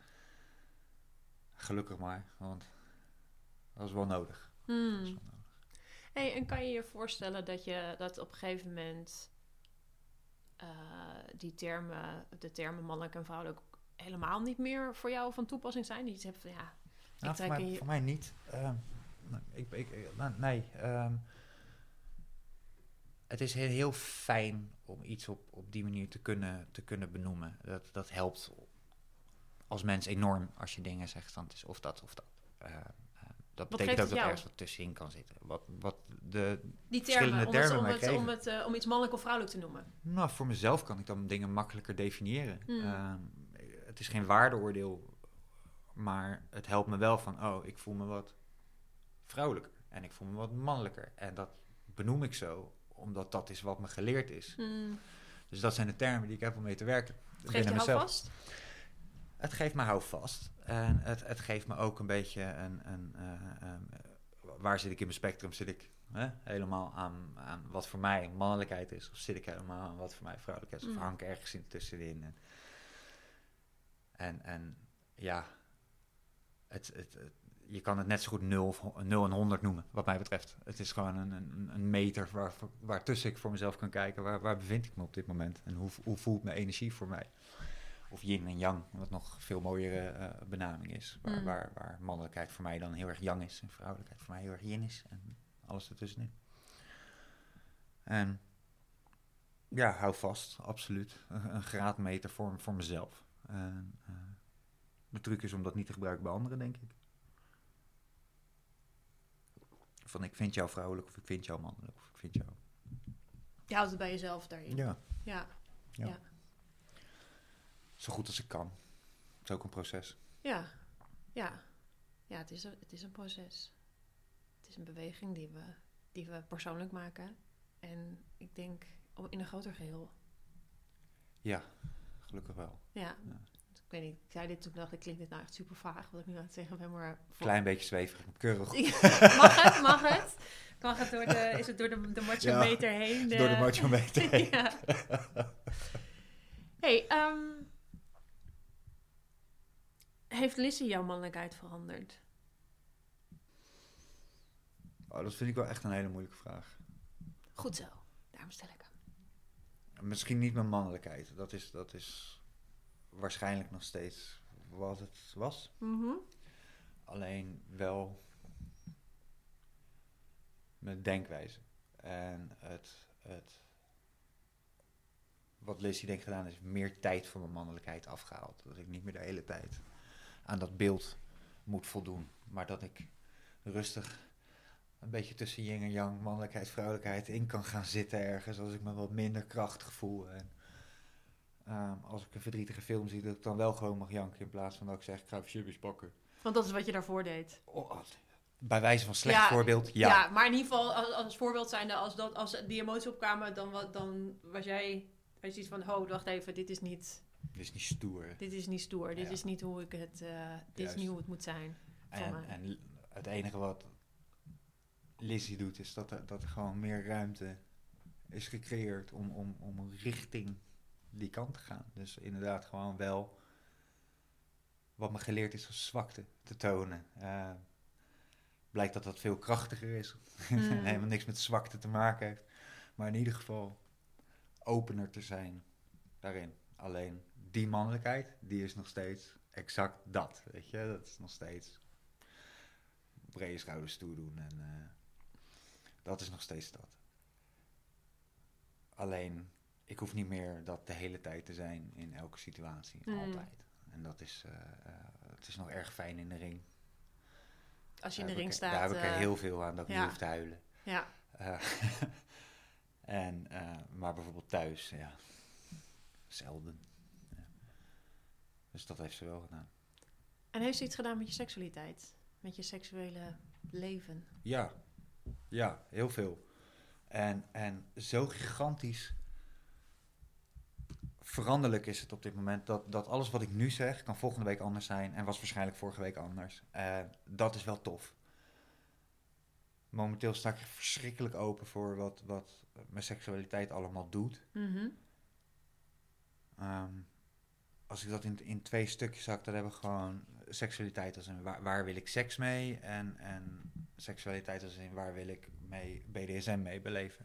gelukkig maar. Want dat is wel nodig. Mm. Dat is wel nodig. Hey, en kan je je voorstellen dat je dat op een gegeven moment uh, die termen, de termen mannelijk en vrouwelijk helemaal niet meer voor jou van toepassing zijn? Die je hebt van ja. Nou, voor, mij, je... voor mij niet. Uh, ik, ik, nou, nee. Um, het is heel, heel fijn om iets op, op die manier te kunnen, te kunnen benoemen. Dat, dat helpt als mens enorm als je dingen zegt van het is of dat of dat. Uh, uh, dat wat betekent ook dat er ergens wat tussenin kan zitten. Wat, wat de die termen, om, termen het, om, het, om, het, uh, om iets mannelijk of vrouwelijk te noemen. Nou, voor mezelf kan ik dan dingen makkelijker definiëren. Mm. Uh, het is geen waardeoordeel. Maar het helpt me wel van, oh, ik voel me wat vrouwelijker. En ik voel me wat mannelijker. En dat benoem ik zo, omdat dat is wat me geleerd is. Mm. Dus dat zijn de termen die ik heb om mee te werken. Het geeft je houvast? Het geeft me houvast. En het, het geeft me ook een beetje een... een uh, um, waar zit ik in mijn spectrum? Zit ik hè, helemaal aan, aan wat voor mij mannelijkheid is? Of zit ik helemaal aan wat voor mij vrouwelijkheid is? Mm. Of hang ik ergens in tussenin? En, en, en ja... Het, het, het, je kan het net zo goed nul, of nul en honderd noemen, wat mij betreft. Het is gewoon een, een, een meter waar, waartussen ik voor mezelf kan kijken. Waar, waar bevind ik me op dit moment? En hoe, hoe voelt mijn energie voor mij? Of yin en yang, wat nog veel mooiere uh, benaming is. Waar, mm. waar, waar mannelijkheid voor mij dan heel erg yang is. En vrouwelijkheid voor mij heel erg yin is. En alles ertussenin. En ja, hou vast, absoluut. Een, een graadmeter voor, voor mezelf. En, uh, de truc is om dat niet te gebruiken bij anderen, denk ik. Van ik vind jou vrouwelijk of ik vind jou mannelijk of ik vind jou... Je houdt het bij jezelf daarin. Ja. Ja. ja. ja. Zo goed als ik kan. Het is ook een proces. Ja. Ja. Ja, het is een, het is een proces. Het is een beweging die we, die we persoonlijk maken. En ik denk in een groter geheel. Ja, gelukkig wel. Ja. ja. Ik weet niet, ik zei dit toen dacht ik, klinkt dit nou echt super vaag wat ik nu aan het zeggen ben, maar... Klein beetje zweverig, keurig. mag het, mag het? Mag het door de, is het door de, de macho-meter ja, heen? De... door de macho-meter heen. ja. Hey, um, heeft Lizzie jouw mannelijkheid veranderd? Oh, dat vind ik wel echt een hele moeilijke vraag. Goed zo, daarom stel ik hem. Misschien niet mijn mannelijkheid, dat is, dat is waarschijnlijk nog steeds wat het was. Mm-hmm. Alleen wel mijn denkwijze. En het, het wat Lizzie denk ik gedaan is meer tijd van mijn mannelijkheid afgehaald. Dat ik niet meer de hele tijd aan dat beeld moet voldoen. Maar dat ik rustig een beetje tussen yin en yang, mannelijkheid, vrouwelijkheid in kan gaan zitten ergens. Als ik me wat minder krachtig voel. En um, als ik een verdrietige film zie, dat ik dan wel gewoon mag janken. In plaats van dat ik zeg, ik ga even chippies pakken. Want dat is wat je daarvoor deed. Oh, bij wijze van slecht ja, voorbeeld, ja. Ja, maar in ieder geval als, als voorbeeld zijnde, als, dat, als die emoties opkwamen, dan, dan was jij was iets van, oh, wacht even, dit is niet... Dit is niet stoer. Dit is niet stoer, dit ja. is niet hoe ik het, uh, dit Juist. is niet hoe het moet zijn. En, en het enige wat Lizzie doet, is dat er, dat er gewoon meer ruimte is gecreëerd om, om, om richting die kant te gaan. Dus inderdaad gewoon wel wat me geleerd is als zwakte te tonen. Uh, blijkt dat dat veel krachtiger is. Mm. en helemaal niks met zwakte te maken heeft. Maar in ieder geval opener te zijn daarin. Alleen die mannelijkheid, die is nog steeds exact dat. Weet je, dat is nog steeds brede schouders toedoen. En uh, dat is nog steeds dat. Alleen, ik hoef niet meer dat de hele tijd te zijn in elke situatie. Mm. Altijd. En dat is, uh, uh, het is nog erg fijn in de ring. Als je in daar de ring ik, staat. Daar heb ik er uh, heel veel aan dat ik ja. niet hoef te huilen. Ja. Uh, en, uh, maar bijvoorbeeld thuis, ja, zelden. Ja. Dus dat heeft ze wel gedaan. En heeft ze iets gedaan met je seksualiteit? Met je seksuele leven? Ja, ja, heel veel. En, en zo gigantisch veranderlijk is het op dit moment dat, dat alles wat ik nu zeg kan volgende week anders zijn en was waarschijnlijk vorige week anders. Uh, dat is wel tof. Momenteel sta ik verschrikkelijk open voor wat, wat mijn seksualiteit allemaal doet. Mm-hmm. Um, als ik dat in, in twee stukjes zag, dan hebben we gewoon seksualiteit als in waar, waar wil ik seks mee en, en seksualiteit als in waar wil ik mee B D S M mee beleven.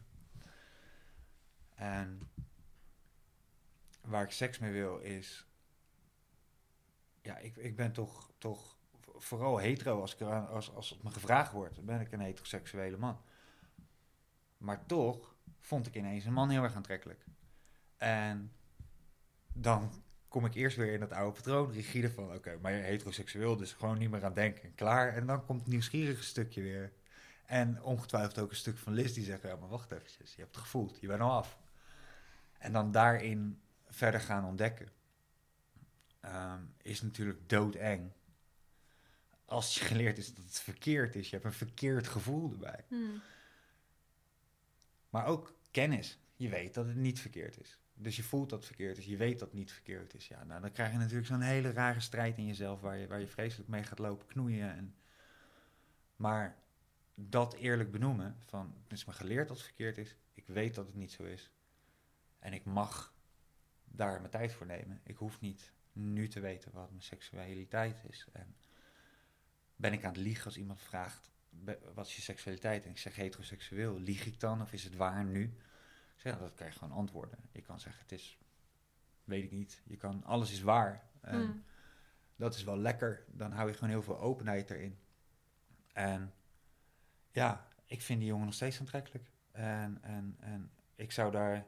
En waar ik seks mee wil is, ja, ik, ik ben toch, toch vooral hetero als, ik er aan, als, als het me gevraagd wordt, dan ben ik een heteroseksuele man. Maar toch vond ik ineens een man heel erg aantrekkelijk. En dan kom ik eerst weer in dat oude patroon, rigide van, oké, okay, maar je heteroseksueel, dus gewoon niet meer aan denken, klaar. En dan komt het nieuwsgierige stukje weer. En ongetwijfeld ook een stuk van Liz die zegt, ja, maar wacht eventjes, je hebt het gevoeld, je bent al af. En dan daarin verder gaan ontdekken, um, is natuurlijk doodeng. Als je geleerd is dat het verkeerd is, je hebt een verkeerd gevoel erbij. Hmm. Maar ook kennis, je weet dat het niet verkeerd is. Dus je voelt dat het verkeerd is, je weet dat het niet verkeerd is. Ja, nou, dan krijg je natuurlijk zo'n hele rare strijd in jezelf waar je, waar je vreselijk mee gaat lopen knoeien. En, maar dat eerlijk benoemen, van het is me geleerd dat het verkeerd is, ik weet dat het niet zo is. En ik mag daar mijn tijd voor nemen. Ik hoef niet nu te weten wat mijn seksualiteit is. En ben ik aan het liegen als iemand vraagt, wat is je seksualiteit? En ik zeg heteroseksueel, lieg ik dan of is het waar nu? Ik zeg, dat krijg je gewoon antwoorden. Je kan zeggen, het is, weet ik niet. Je kan, alles is waar. En mm. dat is wel lekker. Dan hou je gewoon heel veel openheid erin. En ja, ik vind die jongen nog steeds aantrekkelijk. En, en, en ik zou daar,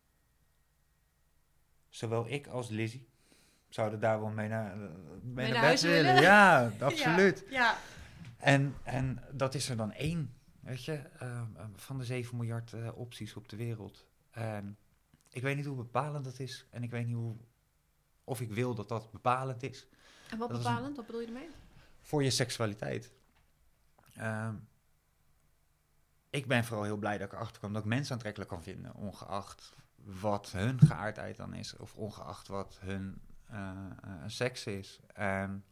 zowel ik als Lizzie, zouden daar wel mee naar, mee mee naar naar bed willen. willen. Ja, absoluut. Ja, ja. En, en dat is er dan één. Weet je, uh, van de zeven miljard uh, opties op de wereld. En ik weet niet hoe bepalend dat is. En ik weet niet hoe, of ik wil dat dat bepalend is. En wat dat bepalend? Een, wat bedoel je ermee? voor je seksualiteit. Uh, ik ben vooral heel blij dat ik erachter kwam dat ik mensen aantrekkelijk kan vinden. Ongeacht wat hun geaardheid dan is. Of ongeacht wat hun uh, uh, seks is. En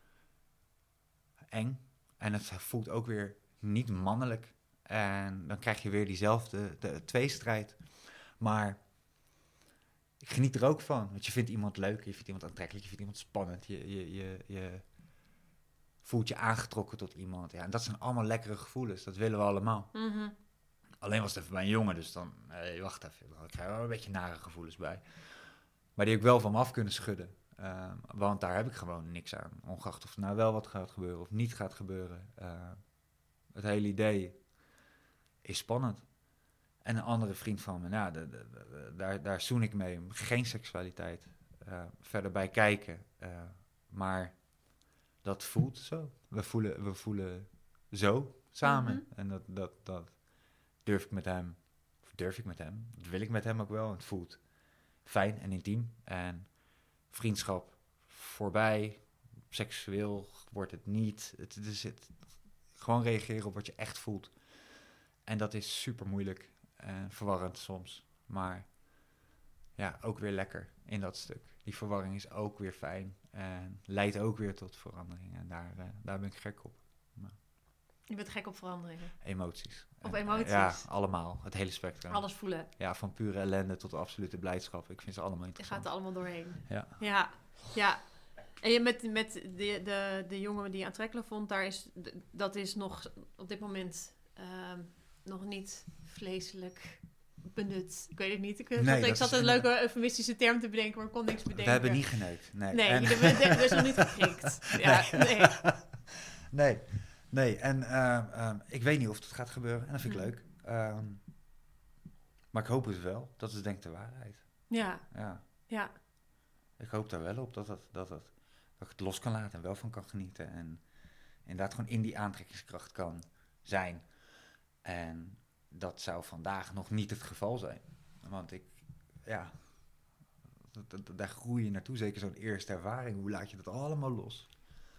eng. En het voelt ook weer niet mannelijk. En dan krijg je weer diezelfde de tweestrijd. Maar ik geniet er ook van. Want je vindt iemand leuk, je vindt iemand aantrekkelijk, je vindt iemand spannend. Je, je, je, je voelt je aangetrokken tot iemand. Ja, en dat zijn allemaal lekkere gevoelens. Dat willen we allemaal. Mm-hmm. Alleen was het even bij een jongen, dus dan... Hey, wacht even, dan krijg je wel een beetje nare gevoelens bij. Maar die heb ik wel van me af kunnen schudden. Uh, want daar heb ik gewoon niks aan. Ongeacht of er nou wel wat gaat gebeuren of niet gaat gebeuren. Uh, het hele idee is spannend. En een andere vriend van me, nou, de, de, de, daar, daar zoen ik mee. Geen seksualiteit. Uh, verder bij kijken. Uh, maar dat voelt zo. We voelen, we voelen zo samen. Mm-hmm. En dat, dat, dat durf ik met hem. Of durf ik met hem. Dat wil ik met hem ook wel. Het voelt fijn en intiem. En vriendschap voorbij. Seksueel wordt het niet. Het, het is het, gewoon reageren op wat je echt voelt. En dat is super moeilijk. En verwarrend soms. Maar ja, ook weer lekker in dat stuk. Die verwarring is ook weer fijn. En leidt ook weer tot verandering. En daar, uh, daar ben ik gek op. Maar je bent gek op veranderingen? Emoties. Op en, emoties? Uh, ja, allemaal. Het hele spectrum. Alles voelen? Ja, van pure ellende tot absolute blijdschap. Ik vind ze allemaal interessant. Je gaat er allemaal doorheen. Ja. Ja, ja. En je met, met de, de, de jongen die je aantrekkelijk vond, daar is, dat is nog op dit moment uh, nog niet vleeselijk benut. Ik weet het niet. Ik, nee, ik zat een leuke eufemistische term te bedenken, maar ik kon niks bedenken. We hebben niet geneukt. Nee, nee en... je bent dus nog niet geprikt. Ja, nee. Nee. nee, nee. En uh, uh, ik weet niet of het gaat gebeuren. En dat vind ik mm. leuk. Um, maar ik hoop het wel. Dat is denk ik de waarheid. Ja. Ja. Ja. Ik hoop daar wel op dat, dat, dat, dat, dat ik het los kan laten en wel van kan genieten. En inderdaad gewoon in die aantrekkingskracht kan zijn. En dat zou vandaag nog niet het geval zijn. Want ik, ja, dat, dat, daar groei je naartoe. Zeker zo'n eerste ervaring. Hoe laat je dat allemaal los?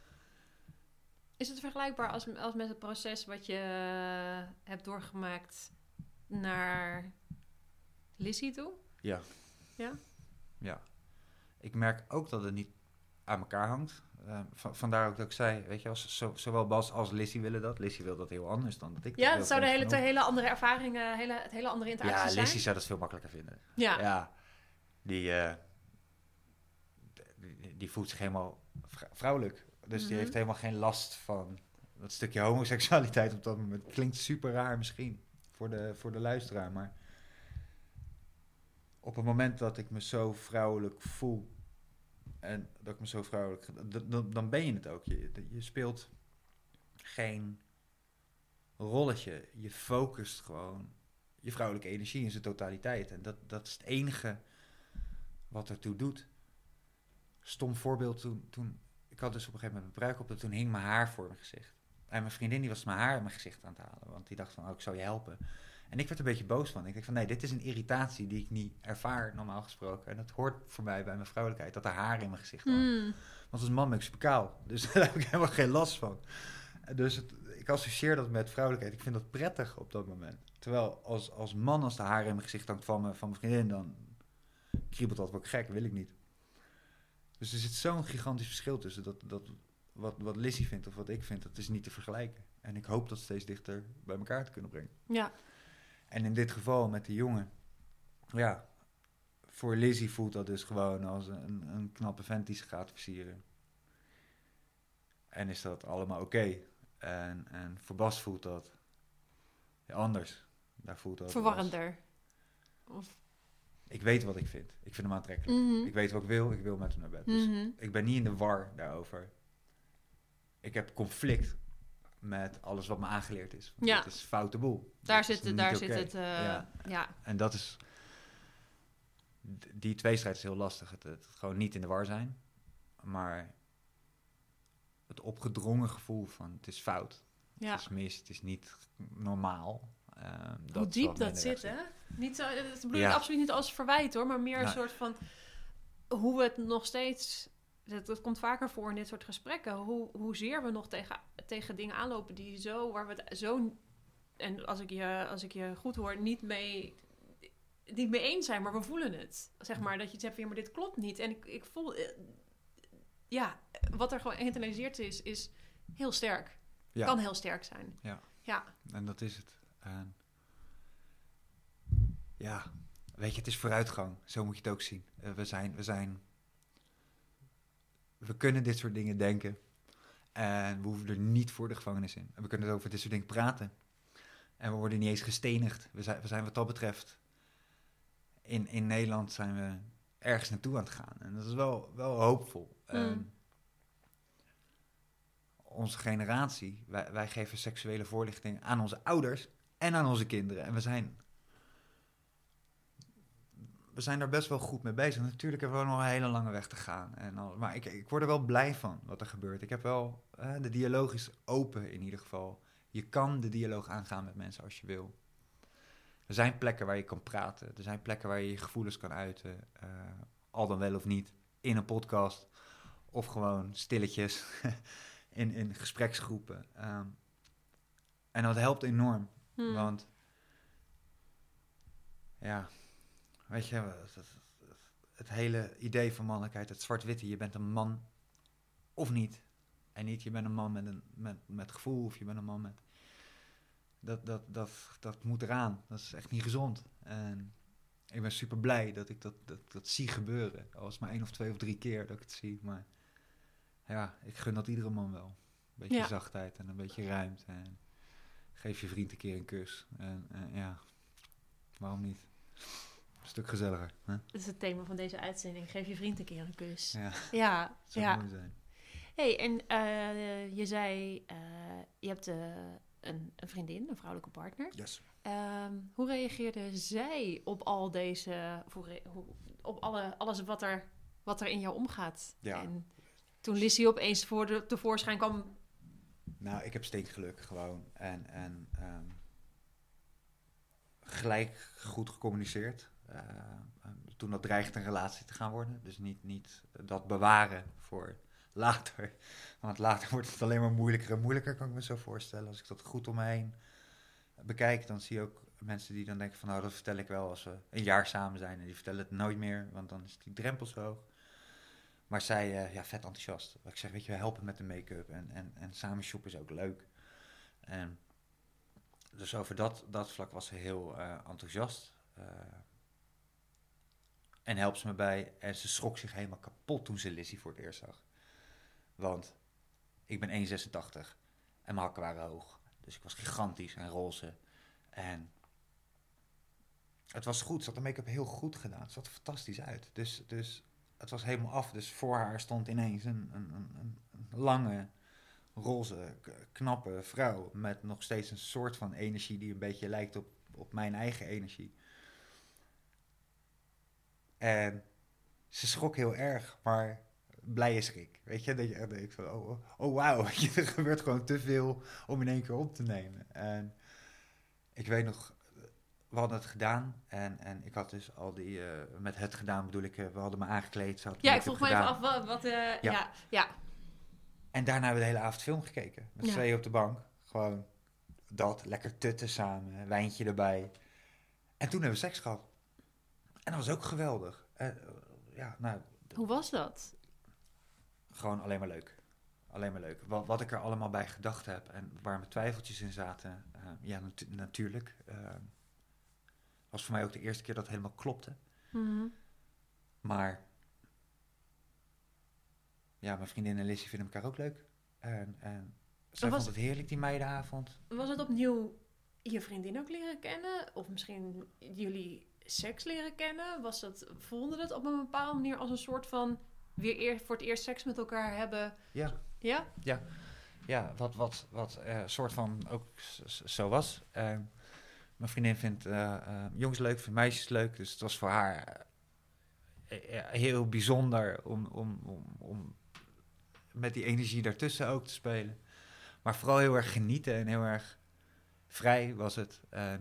Is het vergelijkbaar als, als met het proces wat je uh, hebt doorgemaakt naar Lizzie toe? Ja. Ja? Ja. Ik merk ook dat het niet aan elkaar hangt. Uh, v- vandaar ook dat ik zei, weet je, als, zo, zowel Bas als Lizzie willen dat. Lizzie wil dat heel anders dan dat ik dat Ja, wil. dat zouden hele, twee hele andere ervaringen, hele, het hele andere interacties zijn. Ja, Lizzie zou dat veel makkelijker vinden. Ja. Ja. Die, uh, die, die voelt zich helemaal vrouwelijk. Dus mm-hmm. die heeft helemaal geen last van dat stukje homoseksualiteit op dat moment. Klinkt super raar misschien voor de, voor de luisteraar, maar op het moment dat ik me zo vrouwelijk voel en dat ik me zo vrouwelijk... Dan, dan ben je het ook. Je, je speelt geen rolletje. Je focust gewoon je vrouwelijke energie in zijn totaliteit. En dat, dat is het enige wat ertoe doet. Stom voorbeeld toen, toen... Ik had dus op een gegeven moment een pruik op en toen hing mijn haar voor mijn gezicht. En mijn vriendin die was mijn haar in mijn gezicht aan het halen. Want die dacht van, oh, ik zou je helpen. En ik werd er een beetje boos van. Ik dacht van, nee, dit is een irritatie die ik niet ervaar, normaal gesproken. En dat hoort voor mij bij mijn vrouwelijkheid, dat er haar in mijn gezicht had. Mm. Want als man ben ik super kaal. Dus daar heb ik helemaal geen last van. Dus het, ik associeer dat met vrouwelijkheid. Ik vind dat prettig op dat moment. Terwijl als, als man, als de haar in mijn gezicht hangt van, me, van mijn vriendin, dan kriebelt dat wel gek. Wil ik niet. Dus er zit zo'n gigantisch verschil tussen. Dat, dat, wat, wat Lizzie vindt of wat ik vind, dat is niet te vergelijken. En ik hoop dat steeds dichter bij elkaar te kunnen brengen. Ja. En in dit geval met die jongen, ja, voor Lizzie voelt dat dus gewoon als een, een knappe vent die ze gaat versieren. En is dat allemaal oké. Okay. En, en voor Bas voelt dat ja, anders. Daar voelt dat verwarrender. Of... Ik weet wat ik vind. Ik vind hem aantrekkelijk. Mm-hmm. Ik weet wat ik wil. Ik wil met hem naar bed. Mm-hmm. Dus ik ben niet in de war daarover. Ik heb conflict met alles wat me aangeleerd is. Want ja. Het is foute boel. Daar zit, het, daar okay. zit het... Uh, ja. ja. En dat is... Die tweestrijd is heel lastig. Het, het gewoon niet in de war zijn. Maar het opgedrongen gevoel van het is fout. Ja. Het is mis, het is niet normaal. Uh, dat Hoe diep dat zit, hè? Niet zo, dat bedoel ik ja. absoluut niet als verwijt, hoor. Maar meer nou, een soort van... Hoe we het nog steeds... Dat, dat komt vaker voor in dit soort gesprekken. Hoe, hoezeer we nog tegen, tegen dingen aanlopen die zo... Waar we het zo... En als ik je, als ik je goed hoor, niet mee... Niet mee eens zijn, maar we voelen het. Zeg maar, dat je het hebt van, ja, maar dit klopt niet. En ik, ik voel... Uh, ja, wat er gewoon geïnternaliseerd is, is heel sterk. Ja. Kan heel sterk zijn. Ja. Ja. En dat is het. En ja, weet je, het is vooruitgang. Zo moet je het ook zien. Uh, we zijn, we zijn... We kunnen dit soort dingen denken. En we hoeven er niet voor de gevangenis in. En we kunnen over dit soort dingen praten. En we worden niet eens gestenigd. We zijn, we zijn wat dat betreft... In, in Nederland zijn we ergens naartoe aan het gaan. En dat is wel, wel hoopvol. Mm. Um, onze generatie, wij, wij geven seksuele voorlichting aan onze ouders en aan onze kinderen. En we zijn, we zijn daar best wel goed mee bezig. Natuurlijk hebben we nog een hele lange weg te gaan. En al, maar ik, ik word er wel blij van wat er gebeurt. Ik heb wel, uh, de dialoog is open in ieder geval. Je kan de dialoog aangaan met mensen als je wil. Er zijn plekken waar je kan praten. Er zijn plekken waar je je gevoelens kan uiten. Uh, al dan wel of niet. In een podcast. Of gewoon stilletjes. in, in gespreksgroepen. Um, en dat helpt enorm. Hmm. Want... Ja... Weet je... Het, het, het hele idee van mannelijkheid. Het zwart-witte. Je bent een man. Of niet. En niet je bent een man met, een, met, met gevoel. Of je bent een man met... Dat, dat, dat, dat moet eraan. Dat is echt niet gezond. En ik ben super blij dat ik dat, dat, dat zie gebeuren. Al is het maar één of twee of drie keer dat ik het zie. Maar ja, ik gun dat iedere man wel. Een beetje ja. zachtheid en een beetje ruimte. En geef je vriend een keer een kus. En, en ja, waarom niet? Een stuk gezelliger. Hè? Dat is het thema van deze uitzending. Geef je vriend een keer een kus. Ja, ja. zou ja. mooi zijn. Hey, en uh, je zei, uh, je hebt... Uh, Een, een vriendin, een vrouwelijke partner. Yes. Um, hoe reageerde zij op al deze, hoe, hoe, op alle, alles wat er, wat er in jou omgaat? Ja. En toen Lissy opeens voor de tevoorschijn kwam. Nou, ik heb stinkgeluk gewoon en en um, gelijk goed gecommuniceerd. Uh, um, toen dat dreigt een relatie te gaan worden, dus niet niet dat bewaren voor later. Want later wordt het alleen maar moeilijker en moeilijker, kan ik me zo voorstellen. Als ik dat goed om me heen bekijk, dan zie je ook mensen die dan denken van... nou, dat vertel ik wel als we een jaar samen zijn. En die vertellen het nooit meer, want dan is die drempel zo hoog. Maar zij, uh, ja, vet enthousiast. Wat ik zeg, weet je, we helpen met de make-up. En, en, en samen shoppen is ook leuk. En dus over dat, dat vlak was ze heel uh, enthousiast. Uh, en helpt ze me bij. En ze schrok zich helemaal kapot toen ze Lissy voor het eerst zag. Want ik ben één komma zesentachtig en mijn hakken waren hoog. Dus ik was gigantisch en roze. En het was goed. Ze had de make-up heel goed gedaan. Het zat er fantastisch uit. Dus, dus het was helemaal af. Dus voor haar stond ineens een, een, een, een lange, roze, k- knappe vrouw... met nog steeds een soort van energie die een beetje lijkt op, op mijn eigen energie. En ze schrok heel erg, maar... blije schrik, weet je, dat je echt denkt van, oh, oh wauw, er gebeurt gewoon te veel om in één keer op te nemen. En ik weet nog, we hadden het gedaan en, en ik had dus al die, uh, met het gedaan bedoel ik, uh, we hadden me aangekleed. Ze had ja, ik vroeg me even af, wat, wat uh, ja. ja, ja. En daarna hebben we de hele avond film gekeken, met z'n ja. tweeën op de bank, gewoon dat, lekker tutten samen, wijntje erbij. En toen hebben we seks gehad. En dat was ook geweldig. Uh, ja, nou... Hoe was dat? Gewoon alleen maar leuk. Alleen maar leuk. Wat, wat ik er allemaal bij gedacht heb en waar mijn twijfeltjes in zaten. Uh, ja, natu- natuurlijk. Uh, was voor mij ook de eerste keer dat het helemaal klopte. Mm-hmm. Maar... Ja, mijn vriendin en Lissy vinden elkaar ook leuk. En, en zij was, vond het heerlijk, die meidenavond. Was het opnieuw je vriendin ook leren kennen? Of misschien jullie seks leren kennen? Was dat, voelde het op een bepaalde manier als een soort van... weer eer, voor het eerst seks met elkaar hebben. Ja. Ja? Ja. Ja, wat, wat, wat uh, soort van ook s- zo was. Uh, mijn vriendin vindt uh, uh, jongens leuk, vindt meisjes leuk. Dus het was voor haar uh, uh, heel bijzonder om, om, om, om met die energie daartussen ook te spelen. Maar vooral heel erg genieten en heel erg vrij was het. Uh,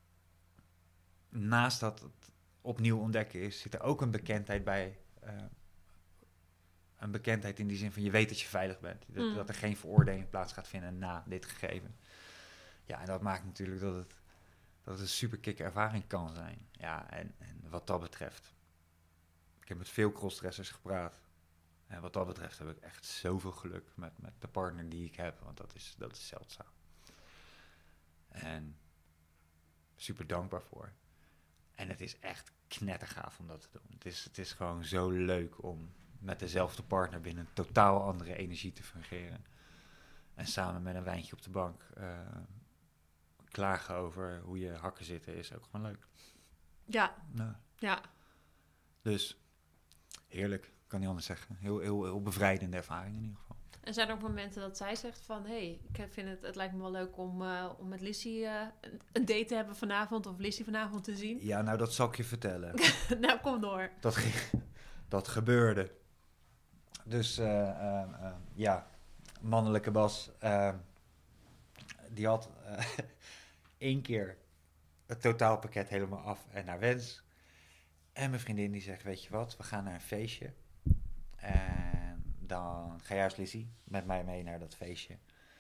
naast dat het opnieuw ontdekken is, zit er ook een bekendheid bij. Uh, een bekendheid in die zin van je weet dat je veilig bent. Dat, mm. dat er geen veroordeling plaats gaat vinden na dit gegeven. Ja, en dat maakt natuurlijk dat het, dat het een super kick ervaring kan zijn. Ja, en, en wat dat betreft, ik heb met veel crossdressers gepraat. En wat dat betreft heb ik echt zoveel geluk met, met de partner die ik heb. Want dat is, dat is zeldzaam. En super dankbaar voor. En het is echt knettergaaf om dat te doen. Het is, het is gewoon zo leuk om met dezelfde partner binnen een totaal andere energie te fungeren. En samen met een wijntje op de bank uh, klagen over hoe je hakken zitten is ook gewoon leuk. Ja. Nou. Ja. Dus heerlijk, kan niet anders zeggen. Heel, heel, heel bevrijdende ervaring in ieder geval. En zijn er ook momenten dat zij zegt van... hé, hey, ik vind het, het lijkt me wel leuk om, uh, om met Lissy uh, een date te hebben vanavond... of Lissy vanavond te zien? Ja, nou, dat zal ik je vertellen. Nou, kom door. Dat, ge- dat gebeurde. Dus, uh, uh, uh, ja, mannelijke Bas... Uh, die had uh, één keer het totaalpakket helemaal af en naar wens. En mijn vriendin die zegt, weet je wat, we gaan naar een feestje. En dan ga jij als Lissy met mij mee naar dat feestje.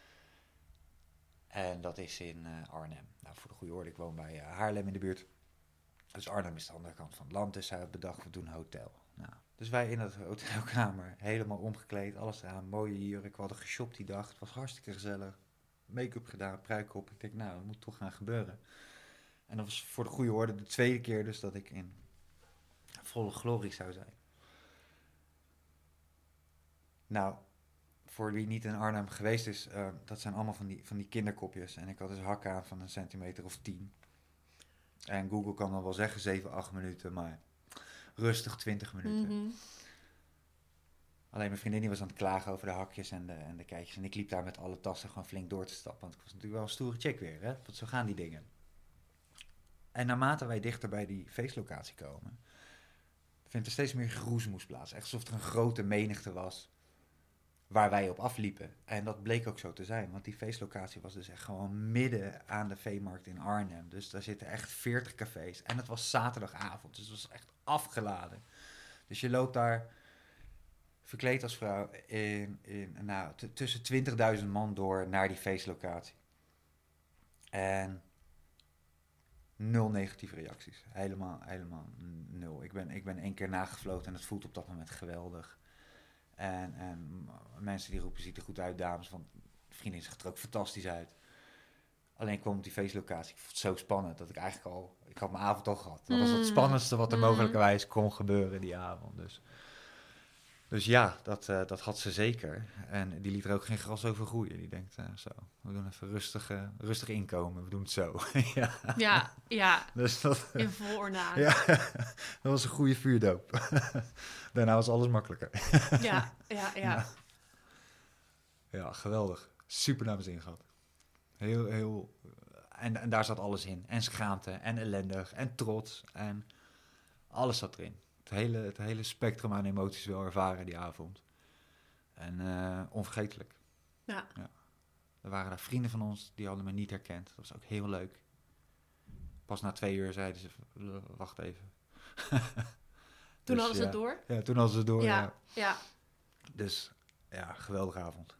En dat is in uh, Arnhem. Nou, voor de goede orde, ik woon bij uh, Haarlem in de buurt. Dus Arnhem is de andere kant van het land. Dus zij had bedacht, we doen een hotel. Nou, dus wij in dat hotelkamer, helemaal omgekleed, alles eraan, mooie jurk. We hadden geshopt die dag, het was hartstikke gezellig. Make-up gedaan, pruik op. Ik denk, nou, dat moet toch gaan gebeuren. En dat was voor de goede orde de tweede keer dus dat ik in volle glorie zou zijn. Nou, voor wie niet in Arnhem geweest is, uh, dat zijn allemaal van die, van die kinderkopjes. En ik had dus hakken aan van een centimeter of tien. En Google kan dan wel zeggen zeven, acht minuten, maar rustig twintig minuten. Mm-hmm. Alleen mijn vriendin die was aan het klagen over de hakjes en de, en de kijkjes. En ik liep daar met alle tassen gewoon flink door te stappen. Want ik was natuurlijk wel een stoere chick weer, hè. Want zo gaan die dingen. En naarmate wij dichter bij die feestlocatie komen, vindt er steeds meer geroezemoes plaats. Echt alsof er een grote menigte was waar wij op afliepen. En dat bleek ook zo te zijn. Want die feestlocatie was dus echt gewoon midden aan de veemarkt in Arnhem. Dus daar zitten echt veertig cafés. En het was zaterdagavond. Dus het was echt afgeladen. Dus je loopt daar verkleed als vrouw in, in, nou, t- tussen twintigduizend man door naar die feestlocatie. En nul negatieve reacties. Helemaal, helemaal nul. Ik ben, ik ben één keer nagefloten en het voelt op dat moment geweldig. En, en mensen die roepen, ziet er goed uit, dames. Want vriendin zag er ook fantastisch uit. Alleen kwam op die feestlocatie. Ik vond het zo spannend dat ik eigenlijk al... Ik had mijn avond al gehad. Dat was het spannendste wat er mogelijkerwijs kon gebeuren die avond. Dus, dus ja, dat, uh, dat had ze zeker. En die liet er ook geen gras over groeien. Die denkt, uh, zo, we doen even rustig, uh, rustig inkomen. We doen het zo. ja, ja, ja. Dus dat, in vol ornaat. Ja, dat was een goede vuurdoop. Daarna was alles makkelijker. ja, ja, ja. Ja, ja, geweldig. Super naar mijn zin gehad. Heel, heel... En, en daar zat alles in. En schaamte, en ellendig, en trots. En alles zat erin. Het hele, het hele spectrum aan emoties wel ervaren die avond. En uh, onvergetelijk. Ja. ja. Er waren daar vrienden van ons, die hadden me niet herkend. Dat was ook heel leuk. Pas na twee uur zeiden ze, wacht even. Toen dus, hadden ze ja. het door? Ja, toen hadden ze het door, ja. ja. ja. Dus, ja, geweldige avond.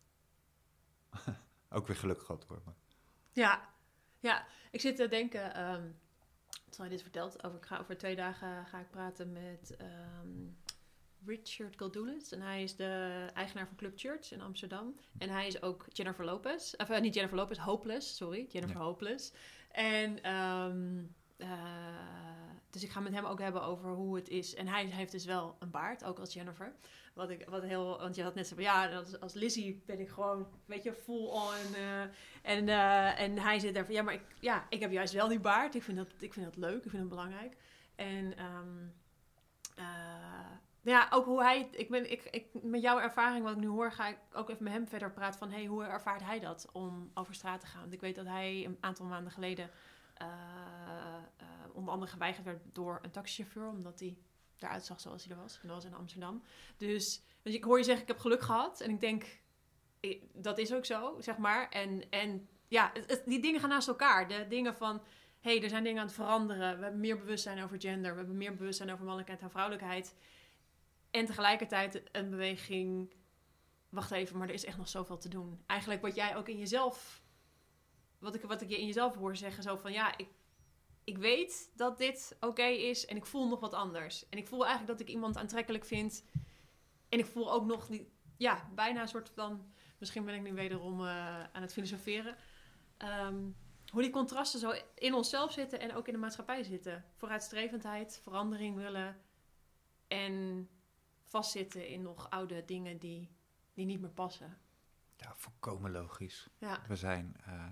Ook weer gelukkig gehad hoor. Maar. Ja, ja. Ik zit te denken, um, terwijl je dit vertelt, over, ik ga over twee dagen ga ik praten met um, Richard Goldoulis. En hij is de eigenaar van Club Church in Amsterdam. En hij is ook Jennifer Lopez. Of uh, niet Jennifer Lopez, Hopeless, sorry. Jennifer ja. Hopeless. En um, uh, dus ik ga met hem ook hebben over hoe het is. En hij heeft dus wel een baard, ook als Jennifer. Wat ik, wat heel, want je had net zo van, ja, als, als Lizzie ben ik gewoon, weet je, full on. Uh, en, uh, en hij zit daar van, ja, maar ik, ja, ik heb juist wel die baard. Ik vind dat, ik vind dat leuk, ik vind het belangrijk. En um, uh, ja, ook hoe hij, ik ben, ik, ik, met jouw ervaring, wat ik nu hoor, ga ik ook even met hem verder praten van, hey, hoe ervaart hij dat om over straat te gaan? Want ik weet dat hij een aantal maanden geleden uh, uh, onder andere geweigerd werd door een taxichauffeur, omdat hij eruit zag zoals hij er was. En dat was in Amsterdam. Dus, dus ik hoor je zeggen, ik heb geluk gehad. En ik denk, ik, dat is ook zo, zeg maar. En, en ja, het, het, die dingen gaan naast elkaar. De dingen van, hé, hey, er zijn dingen aan het veranderen. We hebben meer bewustzijn over gender. We hebben meer bewustzijn over mannelijkheid en vrouwelijkheid. En tegelijkertijd een beweging... Wacht even, maar er is echt nog zoveel te doen. Eigenlijk wat jij ook in jezelf... Wat ik, wat ik je in jezelf hoor zeggen, zo van, ja, ik, ik weet dat dit oké okay is en ik voel nog wat anders. En ik voel eigenlijk dat ik iemand aantrekkelijk vind. En ik voel ook nog, die, ja, bijna een soort van... Misschien ben ik nu wederom uh, aan het filosoferen. Um, hoe die contrasten zo in onszelf zitten en ook in de maatschappij zitten. Vooruitstrevendheid, verandering willen en vastzitten in nog oude dingen die, die niet meer passen. Ja, volkomen logisch. Ja. We zijn... Uh,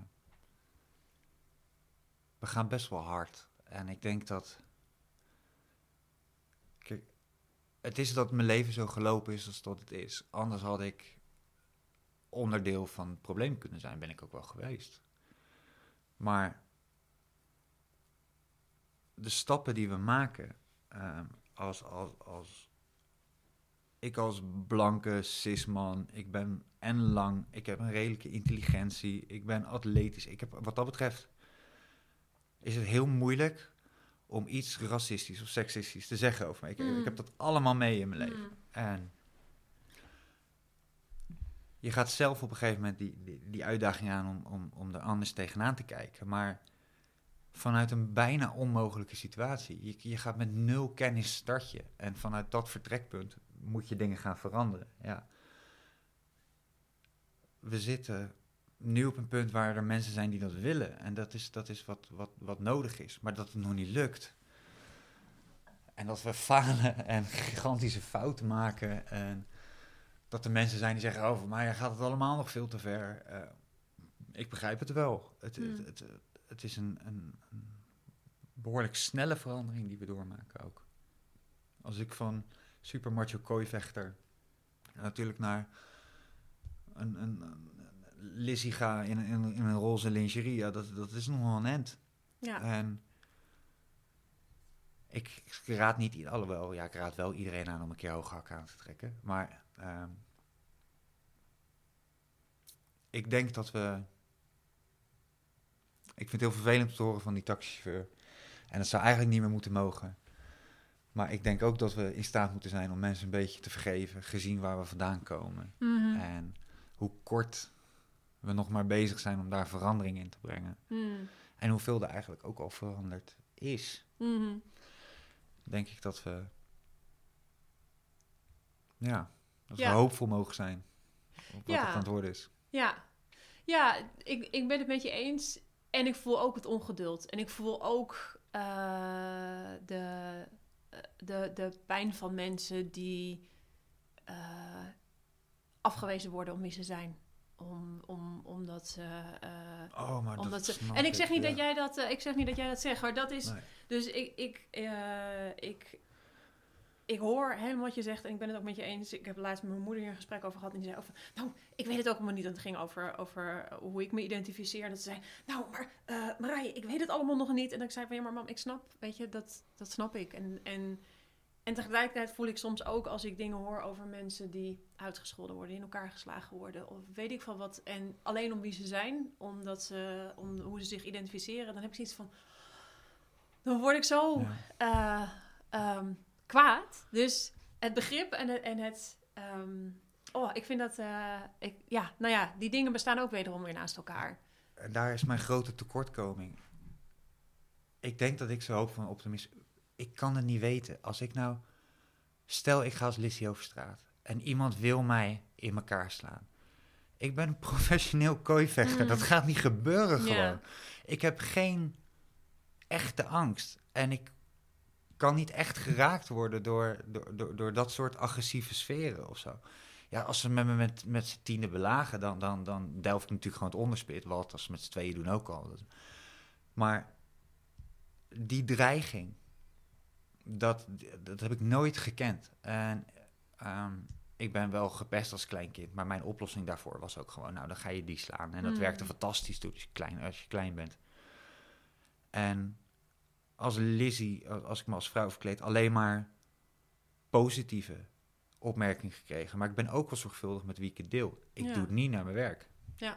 we gaan best wel hard. En ik denk dat... Kijk, het is dat mijn leven zo gelopen is als dat het is. Anders had ik onderdeel van het probleem kunnen zijn. Ben ik ook wel geweest. Maar de stappen die we maken... Um, als, als, als... Ik als blanke cisman, ik ben en lang, ik heb een redelijke intelligentie, ik ben atletisch. Ik heb, wat dat betreft is het heel moeilijk om iets racistisch of seksistisch te zeggen over mij. Ik, mm. ik heb dat allemaal mee in mijn leven. Mm. En je gaat zelf op een gegeven moment die, die, die uitdaging aan om, om, om er anders tegenaan te kijken. Maar vanuit een bijna onmogelijke situatie. Je, je gaat met nul kennis start je. En vanuit dat vertrekpunt moet je dingen gaan veranderen. Ja. We zitten nu op een punt waar er mensen zijn die dat willen. En dat is, dat is wat, wat, wat nodig is. Maar dat het nog niet lukt. En dat we falen en gigantische fouten maken. En dat er mensen zijn die zeggen... oh, voor mij gaat het allemaal nog veel te ver. Uh, ik begrijp het wel. Het, mm. het, het, het, het is een, een, een behoorlijk snelle verandering die we doormaken ook. Als ik van super macho kooivechter natuurlijk naar een, een, een Lizzie ga in, in, in een roze lingerie, ja, dat, dat is nog wel een end. Ja. En ik, ik raad niet, alhoewel, ja, ik raad wel iedereen aan om een keer hoge hakken aan te trekken. Maar um, ik denk dat we... Ik vind het heel vervelend om te horen van die taxichauffeur. En dat zou eigenlijk niet meer moeten mogen. Maar ik denk ook dat we in staat moeten zijn om mensen een beetje te vergeven, gezien waar we vandaan komen. Mm-hmm. En hoe kort we nog maar bezig zijn om daar verandering in te brengen. Mm. En hoeveel er eigenlijk ook al veranderd is. Mm-hmm. Denk ik dat we... Ja, dat ja. we hoopvol mogen zijn op wat ja. het aan het worden is. Ja, ja ik, ik ben het met je eens. En ik voel ook het ongeduld. En ik voel ook uh, de, de, de pijn van mensen die uh, afgewezen worden om wie ze zijn. Om, om, omdat ze... Uh, oh, maar omdat dat ze en ik zeg, ik, niet ja. dat jij dat, uh, ik zeg niet dat jij dat zegt, maar dat is... Nee. Dus ik... ik, uh, ik Ik hoor helemaal wat je zegt en ik ben het ook met je eens. Ik heb laatst met mijn moeder hier een gesprek over gehad en die zei over... Nou, ik weet het ook helemaal niet. En het ging over, over hoe ik me identificeer. En dat ze zei, nou, maar uh, Marije, ik weet het allemaal nog niet. En dan zei ik van, ja, maar mam, ik snap, weet je, dat, dat snap ik. En, en, en tegelijkertijd voel ik soms ook als ik dingen hoor over mensen die uitgescholden worden, in elkaar geslagen worden, of weet ik van wat. En alleen om wie ze zijn, omdat ze, om hoe ze zich identificeren, dan heb ik zoiets van... Dan word ik zo... Ja. Uh, um, kwaad. Dus het begrip en het... En het um, oh, ik vind dat... Uh, ik, ja, nou ja, die dingen bestaan ook wederom weer naast elkaar. En daar is mijn grote tekortkoming. Ik denk dat ik zo hoop van optimist... Ik kan het niet weten. Als ik nou... Stel, ik ga als Lizzie over straat. En iemand wil mij in elkaar slaan. Ik ben een professioneel kooivechter. Mm. Dat gaat niet gebeuren gewoon. Yeah. Ik heb geen echte angst. En ik... kan niet echt geraakt worden door, door, door, door dat soort agressieve sferen of zo. Ja, als ze me met, met z'n tienen belagen, dan, dan, dan delf ik natuurlijk gewoon het onderspit. Wat als ze met z'n tweeën doen ook al. Maar die dreiging, dat, dat heb ik nooit gekend. En um, ik ben wel gepest als kleinkind, maar mijn oplossing daarvoor was ook gewoon, nou, dan ga je die slaan. En dat mm. werkte fantastisch toen, als je klein, als je klein bent. En als Lizzie, als ik me als vrouw verkleed, alleen maar positieve, opmerking gekregen. Maar ik ben ook wel zorgvuldig met wie ik het deel. Ik Ja. doe het niet naar mijn werk. Ja.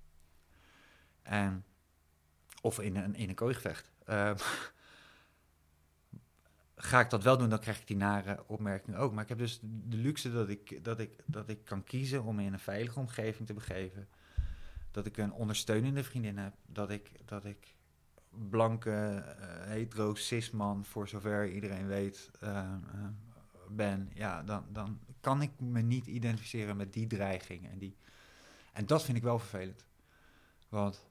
En, of in een, in een kooigevecht. Uh, ga ik dat wel doen, dan krijg ik die nare opmerking ook. Maar ik heb dus de luxe dat ik, dat ik, dat ik kan kiezen om me in een veilige omgeving te begeven. Dat ik een ondersteunende vriendin heb. Dat ik, dat ik blanke, uh, hetero, cis-man, voor zover iedereen weet, uh, uh, ben. Ja, dan, dan kan ik me niet identificeren met die dreiging. En, die, en dat vind ik wel vervelend. Want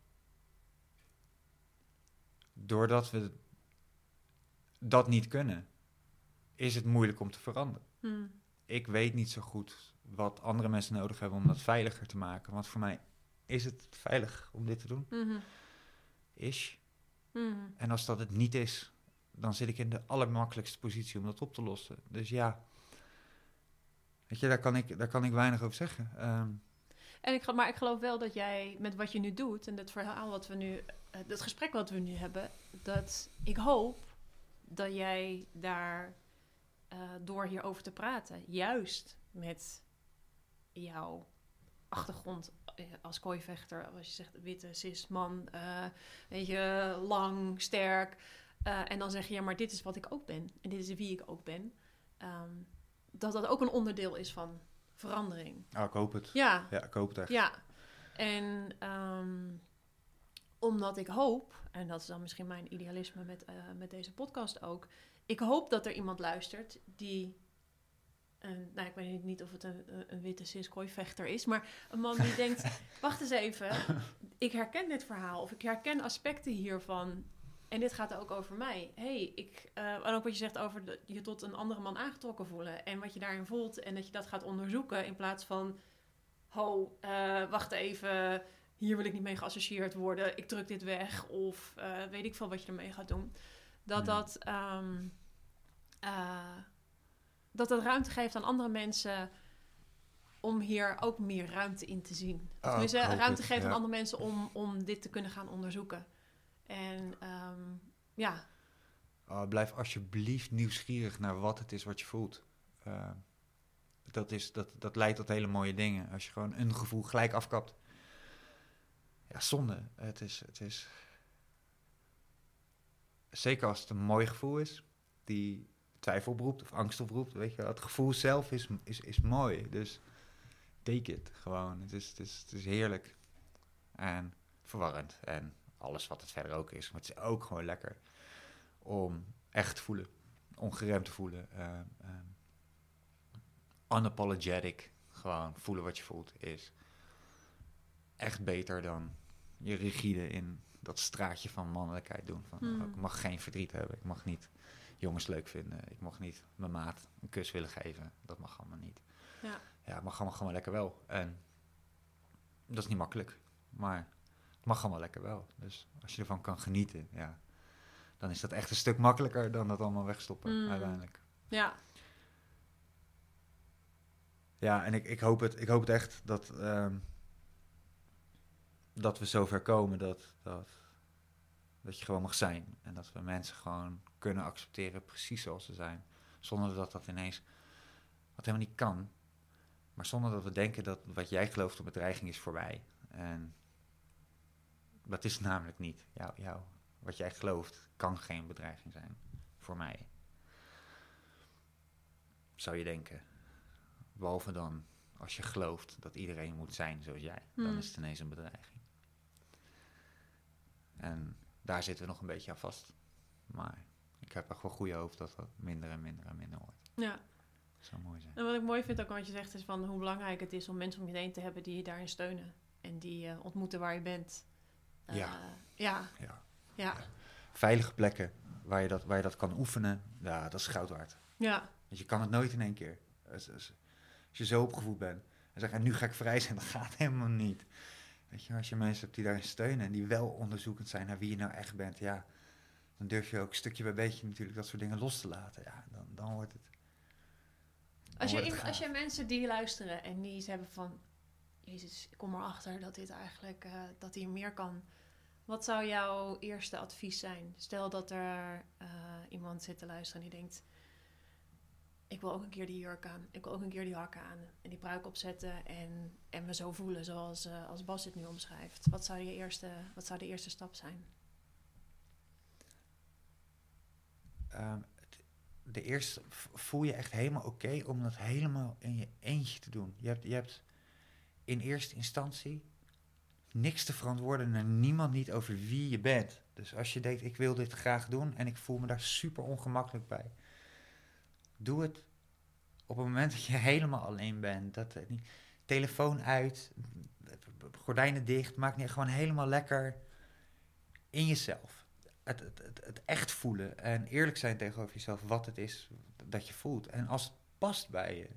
doordat we dat niet kunnen, is het moeilijk om te veranderen. Hmm. Ik weet niet zo goed wat andere mensen nodig hebben om dat veiliger te maken. Want voor mij is het veilig om dit te doen. Mm-hmm. Is. Mm-hmm. En als dat het niet is, dan zit ik in de allermakkelijkste positie om dat op te lossen. Dus ja, weet je, daar kan ik, daar kan ik weinig over zeggen. Um, En ik, maar ik geloof wel dat jij met wat je nu doet en het verhaal wat we nu, het gesprek wat we nu hebben, dat ik hoop dat jij daar uh, door hierover te praten, juist met jouw achtergrond als kooivechter, als je zegt witte, cis, man, uh, weet je, lang, sterk, uh, en dan zeg je, ja, maar dit is wat ik ook ben en dit is wie ik ook ben, um, dat dat ook een onderdeel is van verandering. Oh, ik hoop het. Ja. Ja, ik hoop het echt. Ja. En um, omdat ik hoop, en dat is dan misschien mijn idealisme met, uh, met deze podcast ook, ik hoop dat er iemand luistert die, uh, nou ik weet niet of het een, een witte cis-kooivechter is, maar een man die denkt, wacht eens even, ik herken dit verhaal, of ik herken aspecten hiervan, en dit gaat ook over mij. Hey, ik, uh, en ook wat je zegt over de, je tot een andere man aangetrokken voelen. En wat je daarin voelt. En dat je dat gaat onderzoeken. In plaats van, ho, uh, wacht even. Hier wil ik niet mee geassocieerd worden. Ik druk dit weg. Of uh, weet ik veel wat je ermee gaat doen. Dat ja. dat, um, uh, dat dat ruimte geeft aan andere mensen om hier ook meer ruimte in te zien. Oh, Tenminste, ruimte het, geeft ja. aan andere mensen om, om dit te kunnen gaan onderzoeken. En um, ja. Oh, blijf alsjeblieft nieuwsgierig naar wat het is wat je voelt. Uh, dat, is, dat, dat leidt tot hele mooie dingen. Als je gewoon een gevoel gelijk afkapt. Ja, zonde. Het is, het is... Zeker als het een mooi gevoel is, die twijfel oproept of angst oproept. Weet je, het gevoel zelf is, is, is mooi. Dus take it gewoon. Het is, het, is, het is heerlijk. En verwarrend. En alles wat het verder ook is. Maar het is ook gewoon lekker om echt te voelen. Ongeremd te voelen. Uh, uh, unapologetic. Gewoon voelen wat je voelt is echt beter dan je rigide in dat straatje van mannelijkheid doen. Van, Hmm. oh, ik mag geen verdriet hebben. Ik mag niet jongens leuk vinden. Ik mag niet mijn maat een kus willen geven. Dat mag allemaal niet. Ja, ja het mag allemaal gewoon lekker wel. En dat is niet makkelijk. Maar het mag allemaal lekker wel. Dus als je ervan kan genieten, ja, dan is dat echt een stuk makkelijker dan dat allemaal wegstoppen mm. uiteindelijk. Ja. Ja, en ik, ik, hoop het, ik hoop het echt dat, um, dat we zover komen dat, dat, dat je gewoon mag zijn. En dat we mensen gewoon kunnen accepteren precies zoals ze zijn. Zonder dat dat ineens, wat helemaal niet kan. Maar zonder dat we denken dat wat jij gelooft een bedreiging is voorbij. En dat is het namelijk niet. Jou, jou, wat jij gelooft kan geen bedreiging zijn voor mij. Zou je denken. Behalve dan als je gelooft dat iedereen moet zijn zoals jij. Hmm. Dan is het ineens een bedreiging. En daar zitten we nog een beetje aan vast. Maar ik heb echt wel goede hoop dat dat minder en minder en minder wordt. Ja. Dat zou mooi zijn. En wat ik mooi vind ook wat je zegt is van hoe belangrijk het is om mensen om je heen te hebben die je daarin steunen. En die je uh, ontmoeten waar je bent. Uh, ja. Ja. Ja. Ja. Ja. Veilige plekken waar je, dat, waar je dat kan oefenen. Ja, dat is goud waard. Ja. Want je kan het nooit in één keer. Als, als, als je zo opgevoed bent en zegt, en nu ga ik vrij zijn, dat gaat helemaal niet. Weet je, als je mensen hebt die daarin steunen en die wel onderzoekend zijn naar wie je nou echt bent, ja, dan durf je ook stukje bij beetje natuurlijk dat soort dingen los te laten. Ja, dan, dan wordt het. Dan Als je, wordt het in, als je mensen die luisteren en die hebben van, Jezus, ik kom erachter dat dit eigenlijk, uh, dat hier meer kan. Wat zou jouw eerste advies zijn? Stel dat er uh, iemand zit te luisteren en die denkt, ik wil ook een keer die jurk aan. Ik wil ook een keer die hakken aan. En die pruik opzetten en, en me zo voelen zoals uh, als Bas dit nu omschrijft. Wat zou, je eerste, wat zou de eerste stap zijn? Um, de eerste voel je echt helemaal oké okay om dat helemaal in je eentje te doen. Je hebt, je hebt in eerste instantie niks te verantwoorden naar niemand niet over wie je bent. Dus als je denkt, ik wil dit graag doen en ik voel me daar super ongemakkelijk bij. Doe het op het moment dat je helemaal alleen bent. Dat, niet, telefoon uit, gordijnen dicht, maak niet gewoon helemaal lekker in jezelf. Het, het, het, het echt voelen en eerlijk zijn tegenover jezelf wat het is dat je voelt. En als het past bij je,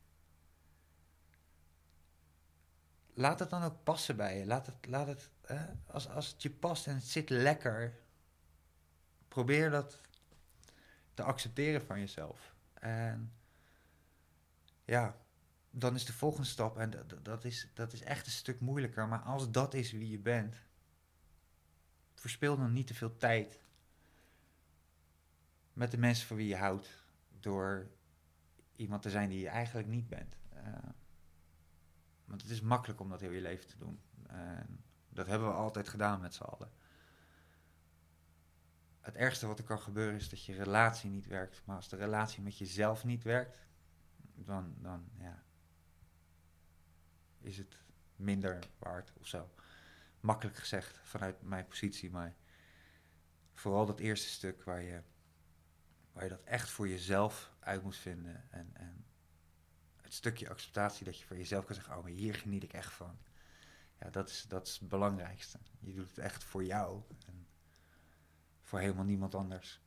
laat het dan ook passen bij je. Laat het, laat het eh, als, als het je past en het zit lekker, probeer dat te accepteren van jezelf. En ja, dan is de volgende stap, en dat, dat, is, dat is echt een stuk moeilijker, maar als dat is wie je bent, verspil dan niet te veel tijd met de mensen van wie je houdt, door iemand te zijn die je eigenlijk niet bent. Uh, want het is makkelijk om dat heel je leven te doen. Uh, dat hebben we altijd gedaan met z'n allen. Het ergste wat er kan gebeuren is dat je relatie niet werkt. Maar als de relatie met jezelf niet werkt, dan, dan ja, is het minder waard of zo. Makkelijk gezegd vanuit mijn positie, maar vooral dat eerste stuk waar je, waar je dat echt voor jezelf uit moet vinden. En, en het stukje acceptatie dat je voor jezelf kan zeggen, oh, maar hier geniet ik echt van. Ja, dat is, dat is het belangrijkste. Je doet het echt voor jou en voor helemaal niemand anders.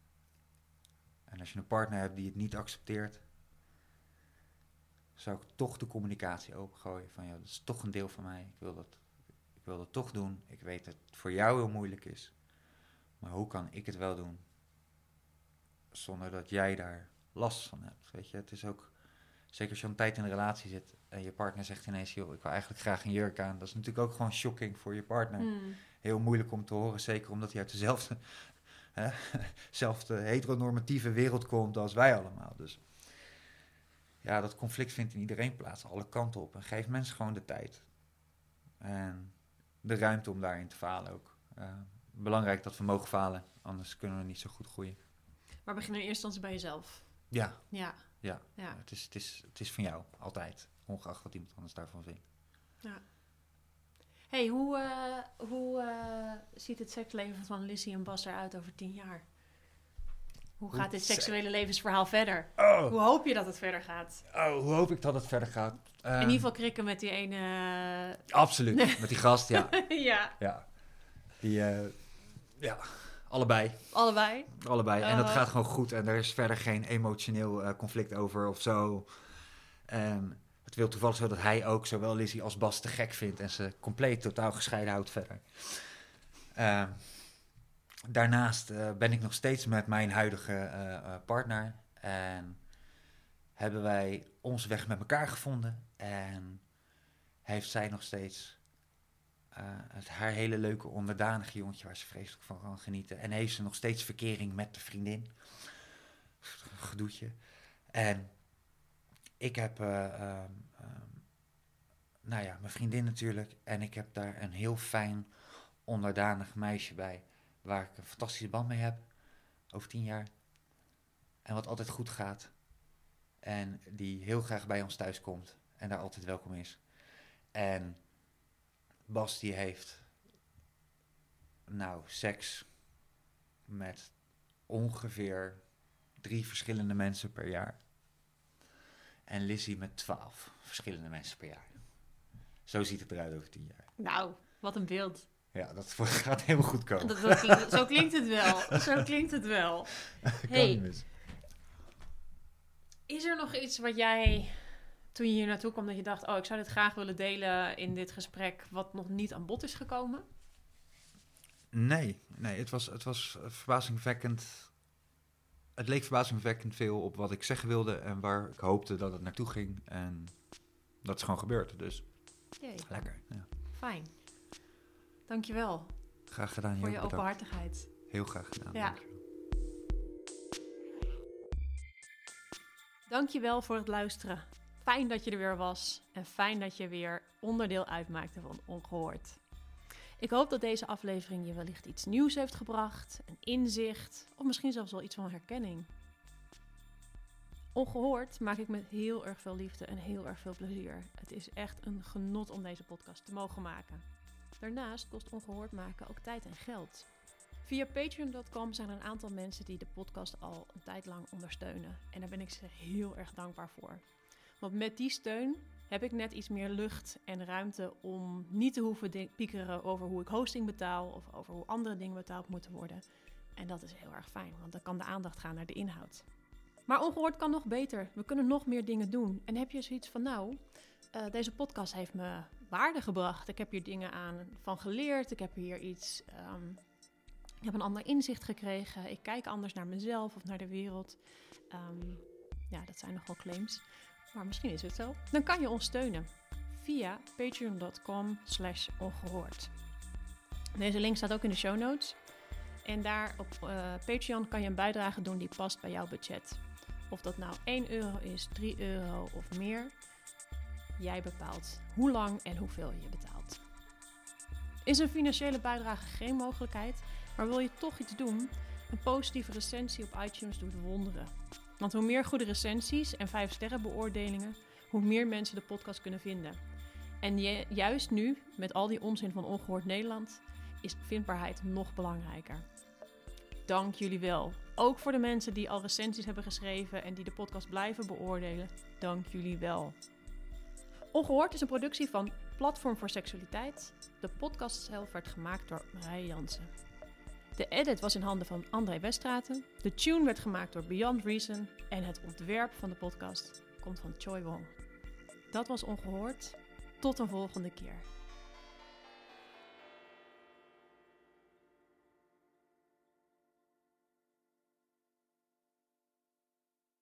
En als je een partner hebt die het niet accepteert, zou ik toch de communicatie opengooien. Van ja, dat is toch een deel van mij. Ik wil dat, ik wil dat toch doen. Ik weet dat het voor jou heel moeilijk is. Maar hoe kan ik het wel doen? Zonder dat jij daar last van hebt. Weet je, het is ook, zeker als je al een tijd in een relatie zit en je partner zegt ineens, joh, ik wil eigenlijk graag een jurk aan. Dat is natuurlijk ook gewoon shocking voor je partner. Mm. Heel moeilijk om te horen, zeker omdat hij uit dezelfde, hè, dezelfde heteronormatieve wereld komt als wij allemaal. Dus ja, dat conflict vindt in iedereen plaats, alle kanten op. En geef mensen gewoon de tijd. En de ruimte om daarin te falen ook. Uh, belangrijk dat we mogen falen, anders kunnen we niet zo goed groeien. Maar begin in eerste instantie bij jezelf. Ja. Ja. Ja, ja. Het, is, het, is, het is van jou, altijd. Ongeacht wat iemand anders daarvan vindt. Ja. Hey, hoe, uh, hoe uh, ziet het seksleven van Lizzie en Bas eruit over tien jaar? Hoe gaat hoe dit seksuele se- levensverhaal verder? Oh. Hoe hoop je dat het verder gaat? Oh, hoe hoop ik dat het verder gaat? Um, in ieder geval krikken met die ene... Uh... Absoluut, met die gast, ja. ja. ja. Die, uh, ja, allebei. Allebei? Allebei. Uh. En dat gaat gewoon goed. En er is verder geen emotioneel uh, conflict over of zo. Um, het wil toevallig zo dat hij ook zowel Lizzie als Bas te gek vindt. En ze compleet totaal gescheiden houdt verder. Uh, daarnaast uh, ben ik nog steeds met mijn huidige uh, uh, partner. En hebben wij onze weg met elkaar gevonden. En heeft zij nog steeds uh, het haar hele leuke onderdanige jongetje waar ze vreselijk van kan genieten. En heeft ze nog steeds verkering met de vriendin. Gedoetje. En ik heb, uh, uh, uh, nou ja, mijn vriendin natuurlijk. En ik heb daar een heel fijn onderdanig meisje bij. Waar ik een fantastische band mee heb. Over tien jaar. En wat altijd goed gaat. En die heel graag bij ons thuis komt. En daar altijd welkom is. En Bas die heeft nou seks met ongeveer drie verschillende mensen per jaar. En Lizzie met twaalf verschillende mensen per jaar. Zo ziet het eruit over tien jaar. Nou, wat een beeld. Ja, dat gaat helemaal goed komen. Dat, dat, zo klinkt het wel. Zo klinkt het wel. Hey, is er nog iets wat jij, toen je hier naartoe kwam, dat je dacht, oh, ik zou dit graag willen delen in dit gesprek, wat nog niet aan bod is gekomen? Nee, nee, het was, het was verbazingwekkend. Het leek verbazingwekkend veel op wat ik zeggen wilde en waar ik hoopte dat het naartoe ging. En dat is gewoon gebeurd, dus Jee. Lekker. Ja. Fijn. Dankjewel. Graag gedaan. Voor je bedankt. openhartigheid. Heel graag gedaan. Ja. Dankjewel. Dankjewel voor het luisteren. Fijn dat je er weer was en fijn dat je weer onderdeel uitmaakte van Ongehoord. Ik hoop dat deze aflevering je wellicht iets nieuws heeft gebracht, een inzicht of misschien zelfs wel iets van herkenning. Ongehoord maak ik met heel erg veel liefde en heel erg veel plezier. Het is echt een genot om deze podcast te mogen maken. Daarnaast kost Ongehoord maken ook tijd en geld. Via patreon punt com zijn er een aantal mensen die de podcast al een tijd lang ondersteunen. En daar ben ik ze heel erg dankbaar voor. Want met die steun heb ik net iets meer lucht en ruimte om niet te hoeven de- piekeren over hoe ik hosting betaal of over hoe andere dingen betaald moeten worden. En dat is heel erg fijn, want dan kan de aandacht gaan naar de inhoud. Maar Ongehoord kan nog beter. We kunnen nog meer dingen doen. En heb je zoiets van, nou, uh, deze podcast heeft me waarde gebracht. Ik heb hier dingen aan van geleerd. Ik heb hier iets, um, ik heb een ander inzicht gekregen. Ik kijk anders naar mezelf of naar de wereld. Um, ja, dat zijn nogal claims. Maar misschien is het zo. Dan kan je ons steunen via patreon punt com slash ongehoord. Deze link staat ook in de show notes. En daar op uh, Patreon kan je een bijdrage doen die past bij jouw budget. Of dat nou één euro is, drie euro of meer. Jij bepaalt hoe lang en hoeveel je betaalt. Is een financiële bijdrage geen mogelijkheid, maar wil je toch iets doen? Een positieve recensie op iTunes doet wonderen. Want hoe meer goede recensies en vijf sterren beoordelingen, hoe meer mensen de podcast kunnen vinden. En je, juist nu, met al die onzin van Ongehoord Nederland, is vindbaarheid nog belangrijker. Dank jullie wel. Ook voor de mensen die al recensies hebben geschreven en die de podcast blijven beoordelen. Dank jullie wel. Ongehoord is een productie van Platform voor Seksualiteit. De podcast zelf werd gemaakt door Marije Jansen. De edit was in handen van André Westraten. De tune werd gemaakt door Beyond Reason. En het ontwerp van de podcast komt van Choi Wong. Dat was Ongehoord. Tot een volgende keer.